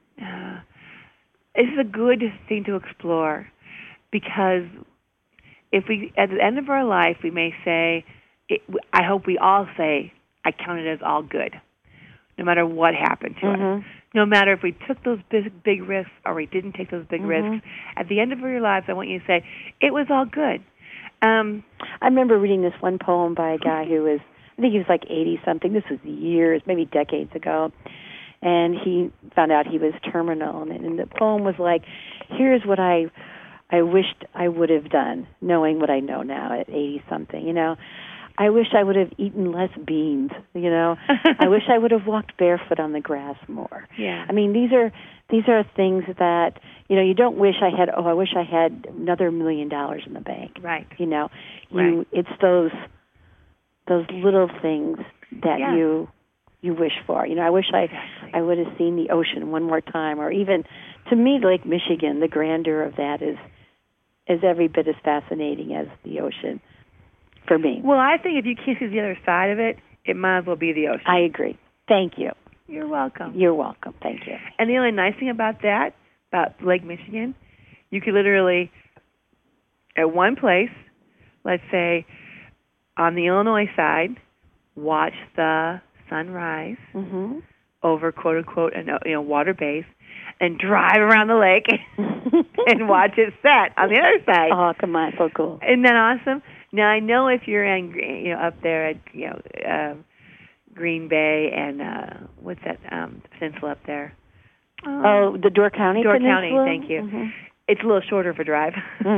[SPEAKER 1] this is a good thing to explore because if we, at the end of our life, we may say, I hope we all say, I count it as all good, no matter what happened to us. No matter if we took those big risks or we didn't take those big risks. At the end of your lives, I want you to say, it was all good.
[SPEAKER 2] I remember reading this one poem by a guy who was, I think he was like 80-something. This was years, maybe decades ago. And he found out he was terminal. And the poem was like, here's what I wished I would have done, knowing what I know now at 80-something, I wish I would have eaten less beans, I wish I would have walked barefoot on the grass more.
[SPEAKER 1] Yeah.
[SPEAKER 2] I mean, these are things that, you don't wish I had, I wish I had another $1 million in the bank.
[SPEAKER 1] Right.
[SPEAKER 2] Right. It's those little things that you wish for. I wish I would have seen the ocean one more time, or even, to me, Lake Michigan, the grandeur of that is every bit as fascinating as the ocean. For me.
[SPEAKER 1] Well, I think if you can't see the other side of it, it might as well be the ocean.
[SPEAKER 2] I agree. Thank you.
[SPEAKER 1] You're welcome.
[SPEAKER 2] You're welcome. Thank you.
[SPEAKER 1] And the only nice thing about Lake Michigan, you could literally, at one place, let's say on the Illinois side, watch the sunrise over, quote unquote, a water base, and drive around the lake and watch it set on the other side.
[SPEAKER 2] Oh, come on, so cool.
[SPEAKER 1] Isn't that awesome? Now I know if you're in, up there at Green Bay and what's that peninsula up there?
[SPEAKER 2] The Door County
[SPEAKER 1] Door
[SPEAKER 2] Peninsula?
[SPEAKER 1] County, thank you.
[SPEAKER 2] Mm-hmm.
[SPEAKER 1] It's a little shorter of a drive,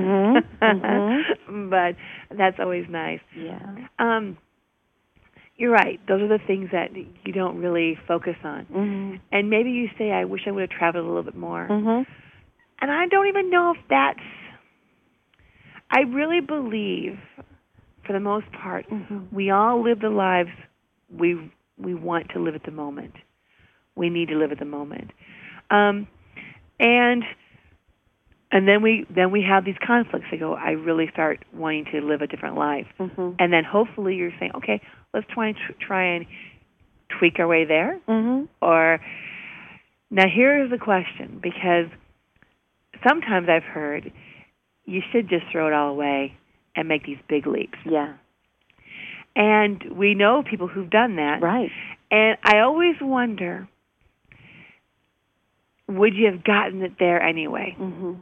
[SPEAKER 1] but that's always nice.
[SPEAKER 2] Yeah.
[SPEAKER 1] You're right. Those are the things that you don't really focus on.
[SPEAKER 2] Mm-hmm.
[SPEAKER 1] And maybe you say, I wish I would have traveled a little bit more.
[SPEAKER 2] Mm-hmm.
[SPEAKER 1] And I don't even know if that's... I really believe, for the most part, we all live the lives we want to live at the moment. We need to live at the moment. And then we have these conflicts. They go, I really start wanting to live a different life.
[SPEAKER 2] Mm-hmm.
[SPEAKER 1] And then hopefully you're saying, okay, let's try and tweak our way there.
[SPEAKER 2] Mm-hmm.
[SPEAKER 1] Or now here's the question, because sometimes I've heard you should just throw it all away and make these big leaps.
[SPEAKER 2] Yeah.
[SPEAKER 1] And we know people who've done that.
[SPEAKER 2] Right.
[SPEAKER 1] And I always wonder, would you have gotten it there anyway?
[SPEAKER 2] Mm-hmm.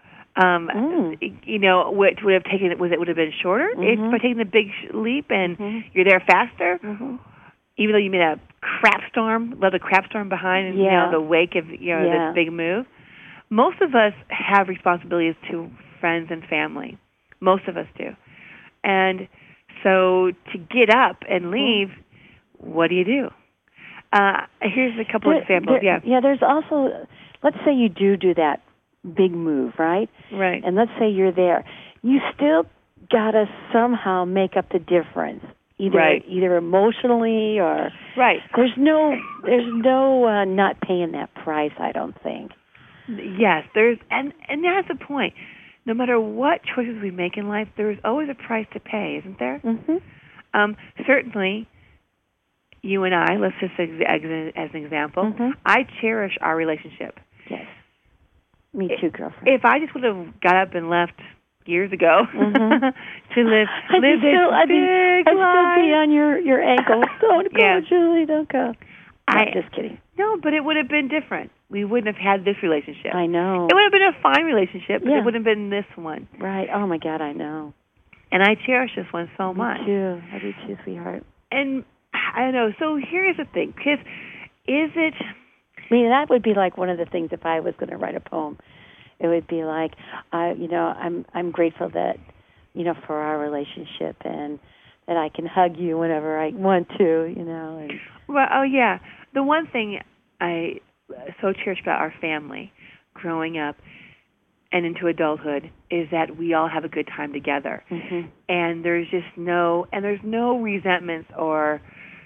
[SPEAKER 1] What would have taken it? Would have been shorter if by taking the big leap and you're there faster, even though you made a crap storm, left a crap storm behind, and the wake of this big move. Most of us have responsibilities to friends and family. Most of us do, and so to get up and leave, what do you do? Here's a couple of examples.
[SPEAKER 2] There's also, let's say you do that big move, right?
[SPEAKER 1] Right.
[SPEAKER 2] And let's say you're there. You still got to somehow make up the difference, either emotionally or...
[SPEAKER 1] Right.
[SPEAKER 2] There's no not paying that price, I don't think.
[SPEAKER 1] Yes, and that's the point. No matter what choices we make in life, there is always a price to pay, isn't there?
[SPEAKER 2] Mm-hmm.
[SPEAKER 1] Certainly, you and I, let's just as an example, I cherish our relationship.
[SPEAKER 2] Yes. Me too, girlfriend.
[SPEAKER 1] If I just would have got up and left years ago to live
[SPEAKER 2] I'd still be on your ankle. Don't go, Julie, don't go. Just kidding.
[SPEAKER 1] No, but it would have been different. We wouldn't have had this relationship.
[SPEAKER 2] I know.
[SPEAKER 1] It would have been a fine relationship, but it wouldn't have been this one.
[SPEAKER 2] Right. Oh, my God, I know.
[SPEAKER 1] And I cherish this one so much.
[SPEAKER 2] Me too. I do too, sweetheart.
[SPEAKER 1] And I don't know. So here's the thing. Because is it...
[SPEAKER 2] I mean, that would be like one of the things if I was going to write a poem. It would be like, I'm grateful that, for our relationship and that I can hug you whenever I want to, And...
[SPEAKER 1] Well, oh, yeah. The one thing I so cherish about our family growing up and into adulthood is that we all have a good time together. Mm-hmm. And there's no resentments or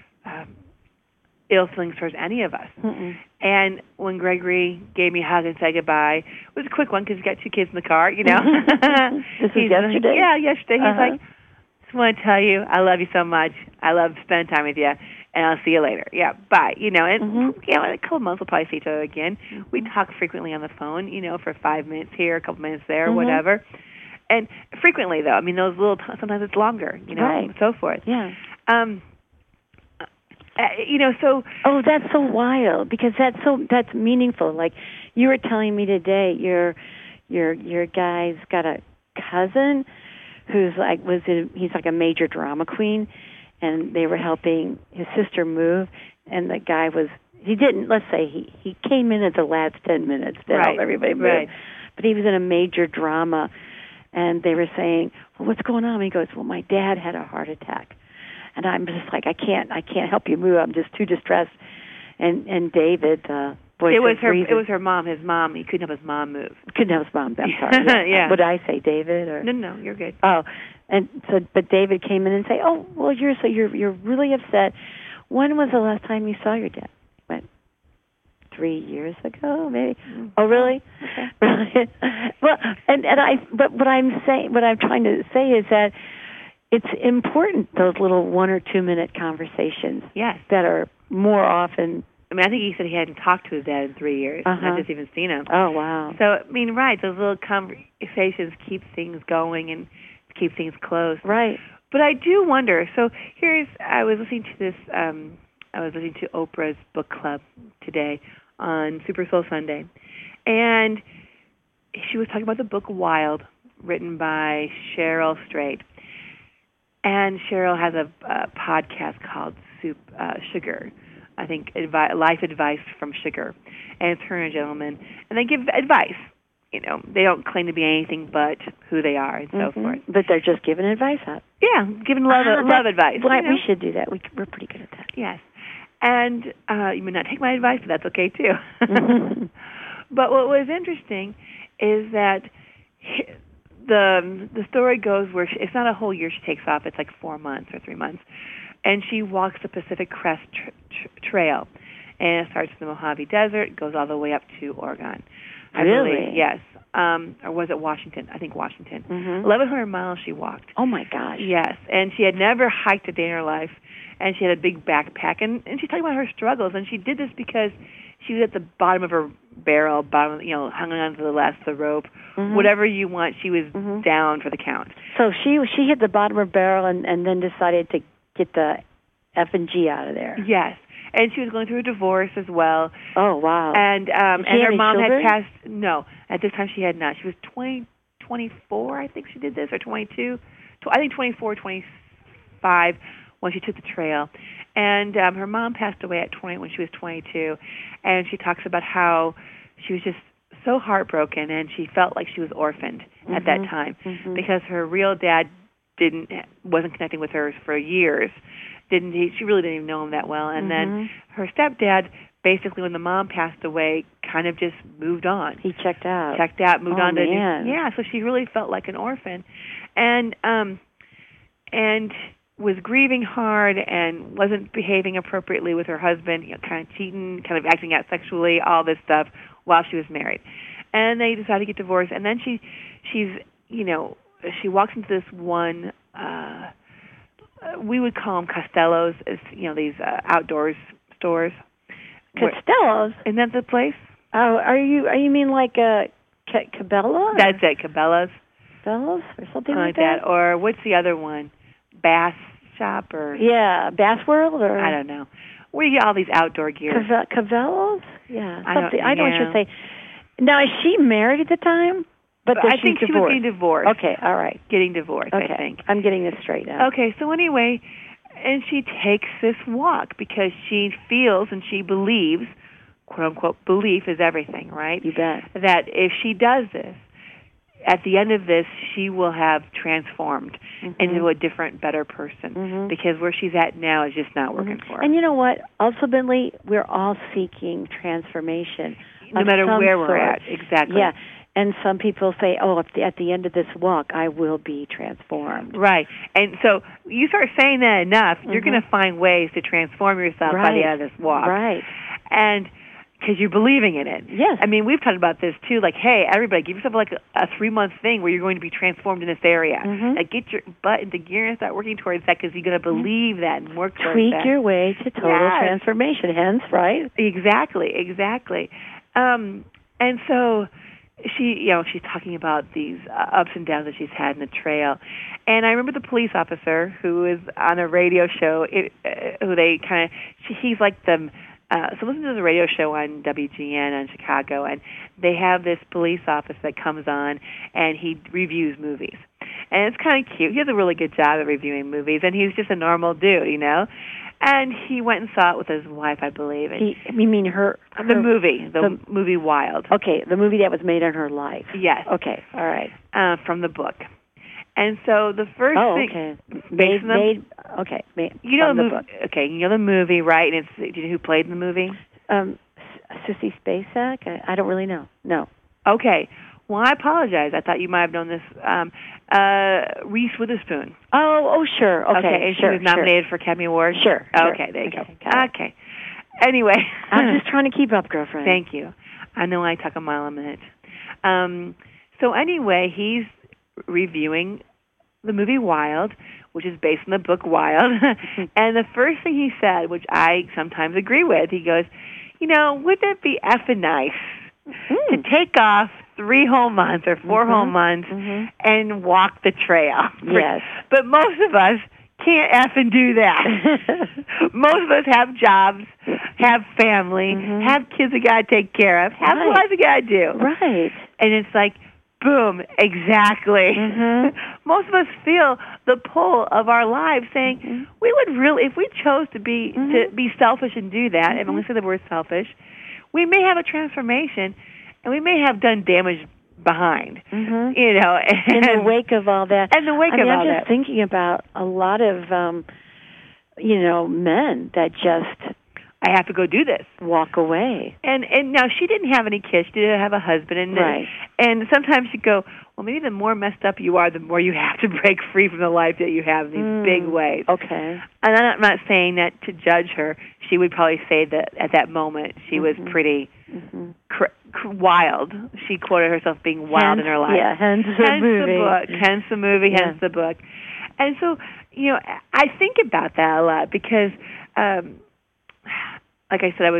[SPEAKER 1] ill feelings towards any of us. Mm-mm. And when Gregory gave me a hug and said goodbye, it was a quick one because he's got two kids in the car,
[SPEAKER 2] This was yesterday?
[SPEAKER 1] Yeah, yesterday. He's like, just want to tell you, I love you so much. I love spending time with you, and I'll see you later. Yeah, bye. And in a couple of months we'll probably see each other again. Mm-hmm. We talk frequently on the phone, for 5 minutes here, a couple minutes there, whatever. And frequently, though, I mean, those little, sometimes it's longer,
[SPEAKER 2] right.
[SPEAKER 1] And so forth.
[SPEAKER 2] Yeah.
[SPEAKER 1] So...
[SPEAKER 2] Oh, that's so wild, because that's meaningful. Like, you were telling me today, your guy's got a cousin who's he's like a major drama queen, and they were helping his sister move, and the guy let's say he came in at the last 10 minutes to help everybody move. Right. But he was in a major drama, and they were saying, well, what's going on? And he goes, well, my dad had a heart attack. And I'm just like, I can't help you move. I'm just too distressed. And David,
[SPEAKER 1] it was her mom. His mom. He couldn't help his mom move.
[SPEAKER 2] Couldn't help his mom. I'm sorry. Yeah. What did I say, David? Or
[SPEAKER 1] no, you're good.
[SPEAKER 2] Oh, and so, but David came in and say, oh, well, you're really upset. When was the last time you saw your dad? Went 3 years ago, maybe. Mm-hmm. Oh, really? Okay. Really? Well, but what I'm trying to say is that it's important, those little 1 or 2 minute conversations.
[SPEAKER 1] Yes.
[SPEAKER 2] That are more often.
[SPEAKER 1] I mean, I think he said he hadn't talked to his dad in 3 years. Not just even seen him.
[SPEAKER 2] Oh, wow.
[SPEAKER 1] So, I mean, right, those little conversations keep things going and keep things close.
[SPEAKER 2] Right.
[SPEAKER 1] But I do wonder, so I was listening to Oprah's book club today on Super Soul Sunday, and she was talking about the book Wild, written by Cheryl Strayed. And Cheryl has a podcast called Sugar, I think, Life Advice from Sugar. And it's her and a gentleman. And they give advice. You know, they don't claim to be anything but who they are and so forth.
[SPEAKER 2] But they're just giving advice out.
[SPEAKER 1] Yeah, giving love advice.
[SPEAKER 2] Well, we should do that. We're pretty good at that.
[SPEAKER 1] Yes. And you may not take my advice, but that's okay, too. But what was interesting is that the story goes where it's not a whole year she takes off. It's like 4 months or 3 months. And she walks the Pacific Crest Trail. And it starts in the Mojave Desert, goes all the way up to Oregon. I believe, yes. Or was it Washington? I think Washington. 1,100 miles she walked.
[SPEAKER 2] Oh, my gosh.
[SPEAKER 1] Yes. And she had never hiked a day in her life. And she had a big backpack. And she's talking about her struggles. And she did this because she was at the bottom of her barrel, hung on to the last of the rope. Whatever you want, she was down for the count.
[SPEAKER 2] So she hit the bottom of her barrel and then decided to get the F and G out of there.
[SPEAKER 1] Yes. And she was going through a divorce as well.
[SPEAKER 2] Oh, wow.
[SPEAKER 1] And her mom
[SPEAKER 2] children?
[SPEAKER 1] had passed. No, at this time she had not. She was 24, I think she did this, or 22. I think 24, 25 when she took the trail. And her mom passed away at 20 when she was 22. And she talks about how she was just so heartbroken, and she felt like she was orphaned at that time because her real dad wasn't connecting with her for years. She really didn't even know him that well. And then her stepdad, basically when the mom passed away, kind of just moved on.
[SPEAKER 2] He checked out,
[SPEAKER 1] moved on to so she really felt like an orphan, and was grieving hard and wasn't behaving appropriately with her husband, kind of cheating, kind of acting out sexually, all this stuff while she was married. And they decided to get divorced. And then she walks into this one. We would call them Costellos, these outdoors stores.
[SPEAKER 2] Costellos?
[SPEAKER 1] Isn't that the place?
[SPEAKER 2] Oh, are you mean like Cabela?
[SPEAKER 1] That's it, Cabela's.
[SPEAKER 2] Cabela's or something like that?
[SPEAKER 1] Or what's the other one? Bass Shop or?
[SPEAKER 2] Yeah, Bass World or?
[SPEAKER 1] I don't know. Where you get all these outdoor gear.
[SPEAKER 2] Cabela's? Yeah. I know what you're saying.
[SPEAKER 1] Now,
[SPEAKER 2] is she married at the time? But
[SPEAKER 1] I think she was getting divorced.
[SPEAKER 2] Okay, all right.
[SPEAKER 1] Getting divorced,
[SPEAKER 2] okay.
[SPEAKER 1] I think.
[SPEAKER 2] I'm getting this straight now.
[SPEAKER 1] Okay, so anyway, and she takes this walk because she feels and she believes, quote-unquote, belief is everything, right?
[SPEAKER 2] You bet.
[SPEAKER 1] That if she does this, at the end of this, she will have transformed into a different, better person because where she's at now is just not working for her.
[SPEAKER 2] And you know what? Ultimately, we're all seeking transformation.
[SPEAKER 1] No matter where we're at, exactly.
[SPEAKER 2] Yeah. And some people say, at the end of this walk, I will be transformed.
[SPEAKER 1] Right. And so you start saying that enough, you're going to find ways to transform yourself by the end of this walk.
[SPEAKER 2] Right.
[SPEAKER 1] And because you're believing in it.
[SPEAKER 2] Yes.
[SPEAKER 1] I mean, we've talked about this, too. Like, hey, everybody, give yourself like a 3-month thing where you're going to be transformed in this area. Like, get your butt into gear and start working towards that because you're going to believe that and work towards that.
[SPEAKER 2] Tweak your way to total transformation, hence, right?
[SPEAKER 1] Exactly. And so she's talking about these ups and downs that she's had in the trail. And I remember the police officer who was on a radio show, he's like so listen to the radio show on WGN in Chicago, and they have this police officer that comes on, and he reviews movies. And it's kind of cute. He does a really good job at reviewing movies, and he's just a normal dude, And he went and saw it with his wife, I believe.
[SPEAKER 2] You mean her
[SPEAKER 1] the movie Wild.
[SPEAKER 2] Okay, the movie that was made on her life.
[SPEAKER 1] Yes.
[SPEAKER 2] Okay, all right.
[SPEAKER 1] From the book. And so the first thing...
[SPEAKER 2] Okay.
[SPEAKER 1] You know the movie, okay, you know the movie, right? And do you know who played in the movie?
[SPEAKER 2] Sissy Spacek? I don't really know. No.
[SPEAKER 1] Okay. Well, I apologize. I thought you might have known this. Reese Witherspoon.
[SPEAKER 2] Oh, sure. Okay,
[SPEAKER 1] and she was nominated for Academy Award?
[SPEAKER 2] Sure.
[SPEAKER 1] Okay, there you go. Okay. Anyway.
[SPEAKER 2] I'm just trying to keep up, girlfriend.
[SPEAKER 1] Thank you. I know I talk a mile a minute. So anyway, he's reviewing the movie Wild, which is based on the book Wild. And the first thing he said, which I sometimes agree with, he goes, wouldn't it be effing nice to take off 3 whole months or 4 whole months and walk the trail?
[SPEAKER 2] Yes.
[SPEAKER 1] But most of us can't effing do that. Most of us have jobs, have family, have kids we got to take care of, have lives we got to do.
[SPEAKER 2] Right.
[SPEAKER 1] And it's like, Boom, exactly. Most of us feel the pull of our lives saying, we would really, if we chose to be selfish and do that, and when we say the word selfish, we may have a transformation, and we may have done damage behind, you know.
[SPEAKER 2] In the wake of all that.
[SPEAKER 1] In the wake of all that.
[SPEAKER 2] I'm just thinking about a lot of, you know, men that just...
[SPEAKER 1] I have to go do this.
[SPEAKER 2] Walk away.
[SPEAKER 1] And now she didn't have any kids. She didn't have a husband. And sometimes you go, well, maybe the more messed up you are, the more you have to break free from the life that you have in these big ways.
[SPEAKER 2] Okay.
[SPEAKER 1] And I'm not saying that to judge her. She would probably say that at that moment she was pretty wild. She quoted herself being wild in her life.
[SPEAKER 2] Yeah, hence the movie.
[SPEAKER 1] Hence the movie, hence the book. And so, you know, I think about that a lot because... like I said, I was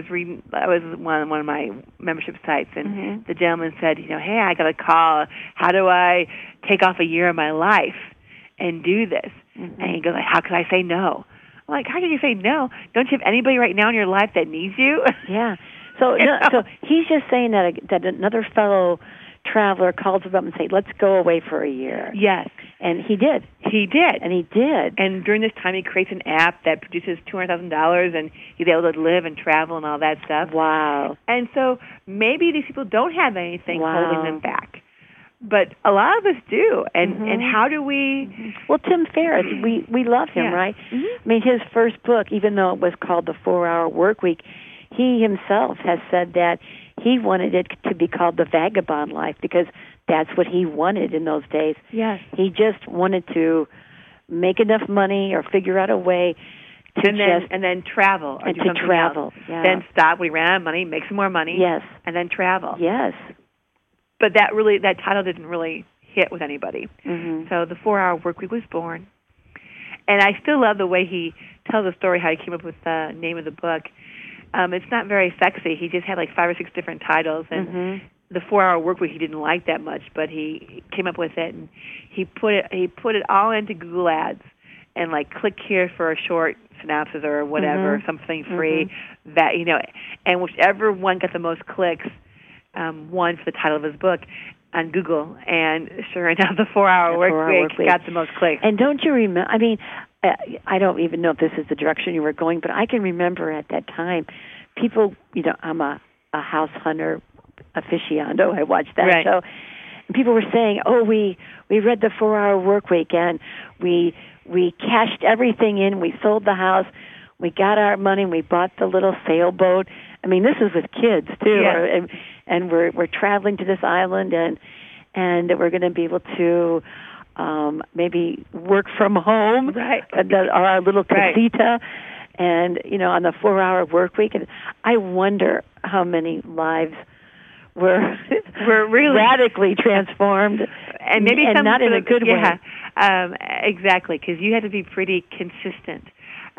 [SPEAKER 1] on one of my membership sites, and the gentleman said, you know, hey, I got a call. How do I take off a year of my life and do this? And he goes, like, how could I say no? I'm like, how can you say no? Don't you have anybody right now in your life that needs you?
[SPEAKER 2] Yeah. So so he's just saying that another fellow traveler called him up and said, let's go away for a year.
[SPEAKER 1] Yes.
[SPEAKER 2] And he did.
[SPEAKER 1] He did.
[SPEAKER 2] And he did.
[SPEAKER 1] And during this time, he creates an app that produces $200,000, and he's able to live and travel and all that stuff.
[SPEAKER 2] Wow.
[SPEAKER 1] And so maybe these people don't have anything holding them back. But a lot of us do. And how do we...
[SPEAKER 2] Well, Tim Ferriss, we love him, right? I mean, his first book, even though it was called The 4-Hour Workweek, he himself has said that he wanted it to be called The Vagabond Life because that's what he wanted in those days.
[SPEAKER 1] Yes.
[SPEAKER 2] He just wanted to make enough money or figure out a way to
[SPEAKER 1] and then travel. Or
[SPEAKER 2] and
[SPEAKER 1] do
[SPEAKER 2] to travel. Yeah.
[SPEAKER 1] Then stop when he ran out of money, make some more money.
[SPEAKER 2] Yes.
[SPEAKER 1] And then travel.
[SPEAKER 2] Yes.
[SPEAKER 1] But that title didn't really hit with anybody. So The 4-Hour Workweek was born. And I still love the way he tells the story, how he came up with the name of the book. It's not very sexy. He just had like 5 or 6 different titles, and the 4-Hour Workweek he didn't like that much, but he came up with it, and he put it all into Google Ads, and like click here for a short synopsis or whatever, something free that, you know, and whichever one got the most clicks won for the title of his book on Google, and sure enough, the 4-Hour Workweek got the most clicks.
[SPEAKER 2] And don't you remember? I mean, I don't even know if this is the direction you were going, but I can remember at that time, people, you know, I'm a house hunter aficionado. I watched that show. And people were saying, oh, we read the 4-Hour Workweek, and we cashed everything in. We sold the house. We got our money, and we bought the little sailboat. I mean, this is with kids, too.
[SPEAKER 1] Yes.
[SPEAKER 2] And we're traveling to this island, and we're going to be able to... maybe work from home, or our little casita, and, you know, on the 4-Hour Workweek. And I wonder how many lives were
[SPEAKER 1] really
[SPEAKER 2] radically transformed,
[SPEAKER 1] and maybe
[SPEAKER 2] not in a good way.
[SPEAKER 1] Exactly, because you had to be pretty consistent.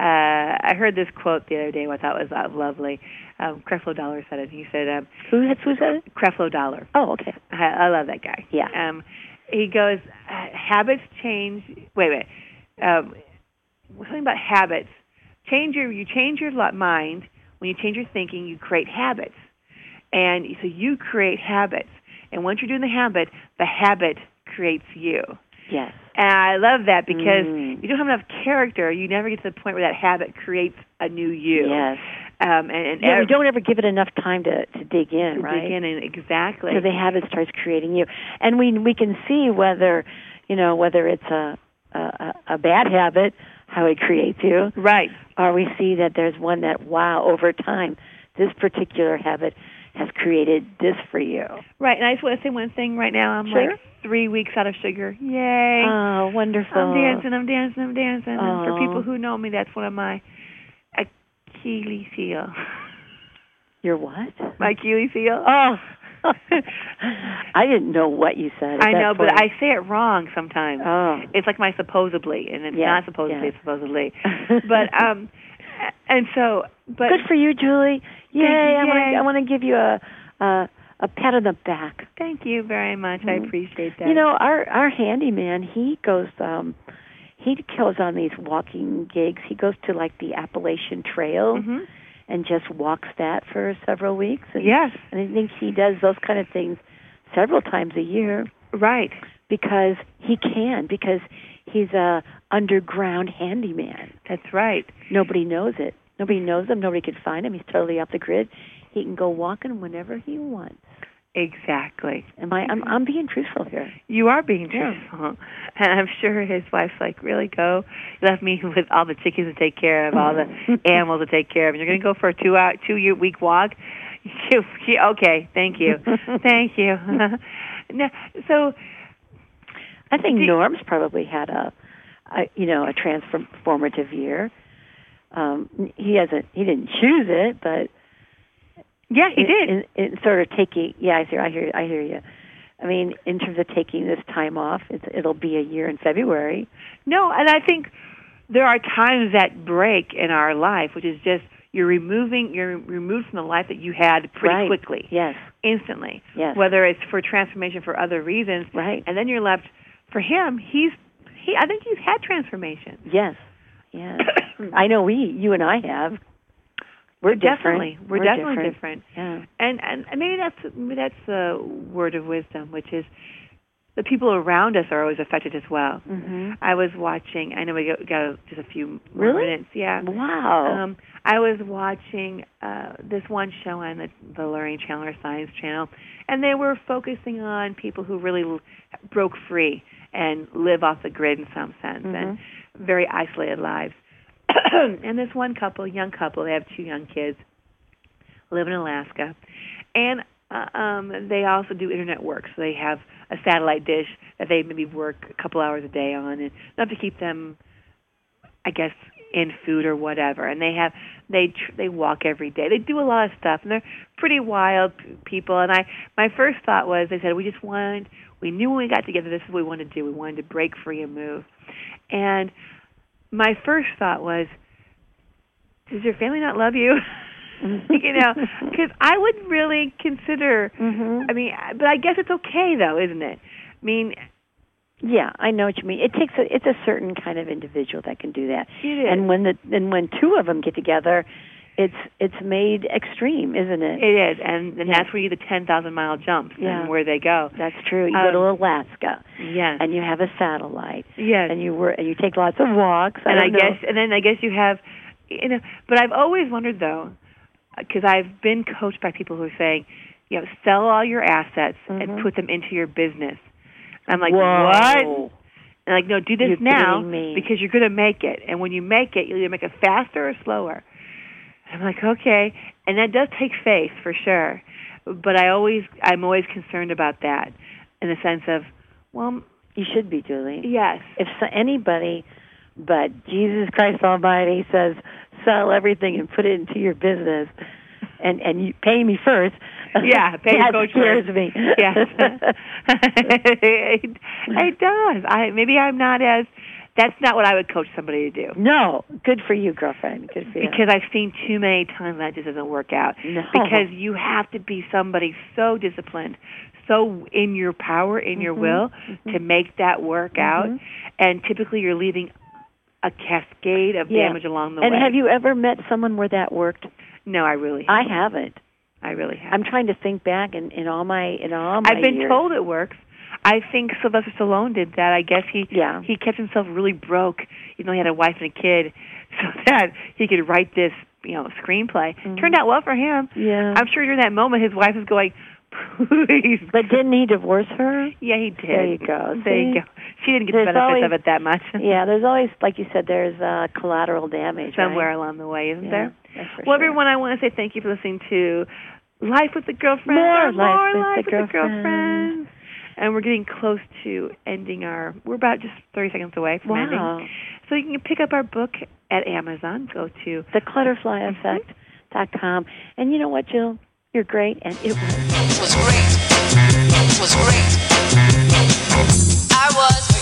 [SPEAKER 1] I heard this quote the other day, which I thought was lovely. Creflo Dollar said it. He said,
[SPEAKER 2] "Who said it?"
[SPEAKER 1] Creflo Dollar.
[SPEAKER 2] Oh, okay.
[SPEAKER 1] I love that guy.
[SPEAKER 2] Yeah.
[SPEAKER 1] He goes, habits change. Wait. Something about habits. You change your mind. When you change your thinking, you create habits. And so you create habits. And once you're doing the habit creates you.
[SPEAKER 2] Yes.
[SPEAKER 1] And I love that because you don't have enough character. You never get to the point where that habit creates a new you.
[SPEAKER 2] Yes.
[SPEAKER 1] We
[SPEAKER 2] don't ever give it enough time to dig in, right?
[SPEAKER 1] Dig in, exactly.
[SPEAKER 2] So the habit starts creating you, and we can see whether it's a bad habit, how it creates you,
[SPEAKER 1] right?
[SPEAKER 2] Or we see that there's one that over time, this particular habit has created this for you.
[SPEAKER 1] Right, and I just want to say one thing right now. I'm like 3 weeks out of sugar. Yay!
[SPEAKER 2] Oh, wonderful!
[SPEAKER 1] I'm dancing. And for people who know me, that's one of my Achilles heel.
[SPEAKER 2] Your what?
[SPEAKER 1] My Achilles heel.
[SPEAKER 2] Oh. I didn't know what you said.
[SPEAKER 1] I know, but I say it wrong sometimes.
[SPEAKER 2] Oh.
[SPEAKER 1] It's like my supposedly, and it's not supposedly, it's supposedly. But,
[SPEAKER 2] good for you, Julie. Yay. I want to give you a pat on the back.
[SPEAKER 1] Thank you very much. I appreciate that.
[SPEAKER 2] You know, our handyman, he goes... he goes on these walking gigs. He goes to, like, the Appalachian Trail and just walks that for several weeks. And,
[SPEAKER 1] yes.
[SPEAKER 2] And I think he does those kind of things several times a year.
[SPEAKER 1] Right.
[SPEAKER 2] Because he's a underground handyman.
[SPEAKER 1] That's right.
[SPEAKER 2] Nobody knows it. Nobody knows him. Nobody can find him. He's totally off the grid. He can go walking whenever he wants.
[SPEAKER 1] Exactly.
[SPEAKER 2] I'm being truthful here.
[SPEAKER 1] You are being truthful. And I'm sure his wife's like, really, go? You left me with all the chickens to take care of, all the animals to take care of, and you're going to go for a 2-week walk? Okay, thank you. Thank you. No, so
[SPEAKER 2] I think Norm's probably had a transformative year. He didn't choose it, but
[SPEAKER 1] yeah, he did.
[SPEAKER 2] In sort of taking, I hear you. I mean, in terms of taking this time off, it'll be a year in February.
[SPEAKER 1] No, and I think there are times that break in our life, which is just you're removed from the life that you had pretty quickly.
[SPEAKER 2] Yes.
[SPEAKER 1] Instantly.
[SPEAKER 2] Yes.
[SPEAKER 1] Whether it's for transformation for other reasons.
[SPEAKER 2] Right.
[SPEAKER 1] And then you're left, for him, I think he's had transformation.
[SPEAKER 2] Yes. Yes. I know you and I have. We're different.
[SPEAKER 1] We're definitely different.
[SPEAKER 2] Yeah.
[SPEAKER 1] And maybe that's the word of wisdom, which is the people around us are always affected as well.
[SPEAKER 2] Mm-hmm.
[SPEAKER 1] I was watching. I know we got just a few more minutes. Yeah.
[SPEAKER 2] Wow.
[SPEAKER 1] I was watching this one show on the Lorraine Chandler Science Channel, and they were focusing on people who really broke free and live off the grid in some sense, and very isolated lives. And this one young couple, they have 2 young kids, live in Alaska, and they also do internet work. So they have a satellite dish that they maybe work a couple hours a day on, and enough to keep them, I guess, in food or whatever. And they walk every day. They do a lot of stuff, and they're pretty wild people. And my first thought was, they said, we knew when we got together, this is what we wanted to do. We wanted to break free and move. And my first thought was, does your family not love you? Because I would really consider, I mean, but I guess it's okay, though, isn't it? I mean,
[SPEAKER 2] yeah, I know what you mean. It's a certain kind of individual that can do that.
[SPEAKER 1] It is.
[SPEAKER 2] And when 2 of them get together, it's made extreme, isn't it?
[SPEAKER 1] It is, and that's where you get the 10,000-mile jumps and where they go.
[SPEAKER 2] That's true. You go to Alaska,
[SPEAKER 1] yes,
[SPEAKER 2] and you have a satellite,
[SPEAKER 1] yes,
[SPEAKER 2] and you take lots of walks.
[SPEAKER 1] And I guess you have, But I've always wondered though, because I've been coached by people who are saying, sell all your assets and put them into your business. And I'm like,
[SPEAKER 2] whoa.
[SPEAKER 1] What? And like, no, do this now
[SPEAKER 2] because
[SPEAKER 1] you're going to make it. And when you make it, you'll either make it faster or slower. I'm like, okay, and that does take faith for sure, but I'm always concerned about that, in the sense of, well,
[SPEAKER 2] you should be, Julie.
[SPEAKER 1] Yes.
[SPEAKER 2] If anybody but Jesus Christ Almighty says, sell everything and put it into your business, and you pay me first.
[SPEAKER 1] Yeah, pay
[SPEAKER 2] that
[SPEAKER 1] coach
[SPEAKER 2] scares
[SPEAKER 1] first.
[SPEAKER 2] me.
[SPEAKER 1] Yes, it does. Maybe I'm not as. That's not what I would coach somebody to do.
[SPEAKER 2] No. Good for you, girlfriend. Good for you.
[SPEAKER 1] Because I've seen too many times that just doesn't work out.
[SPEAKER 2] No.
[SPEAKER 1] Because you have to be somebody so disciplined, so in your power, in your will, to make that work out. And typically you're leaving a cascade of damage along the way.
[SPEAKER 2] And have you ever met someone where that worked?
[SPEAKER 1] No, I really haven't.
[SPEAKER 2] I haven't.
[SPEAKER 1] I really haven't.
[SPEAKER 2] I'm trying to think back in all my
[SPEAKER 1] I've been
[SPEAKER 2] years.
[SPEAKER 1] told it works. I think Sylvester Stallone did that. I guess he kept himself really broke, even though he had a wife and a kid, so that he could write this, screenplay. Turned out well for him.
[SPEAKER 2] Yeah.
[SPEAKER 1] I'm sure during that moment his wife was going, please.
[SPEAKER 2] But didn't he divorce her?
[SPEAKER 1] Yeah, he did.
[SPEAKER 2] There you go.
[SPEAKER 1] There you go. She didn't get the benefits of it that much.
[SPEAKER 2] Yeah, there's always, like you said, there's collateral damage.
[SPEAKER 1] Somewhere
[SPEAKER 2] right?
[SPEAKER 1] along the way, isn't
[SPEAKER 2] there?
[SPEAKER 1] That's for
[SPEAKER 2] sure.
[SPEAKER 1] Everyone, I want to say thank you for listening to Life with the Girlfriends.
[SPEAKER 2] More
[SPEAKER 1] Life with the Girlfriends. And we're getting close to ending we're about just 30 seconds away from ending. So you can pick up our book at Amazon. Go to
[SPEAKER 2] theclutterflyeffect.com. And you know what, Jill? You're great, and it was
[SPEAKER 3] great. It was great. I was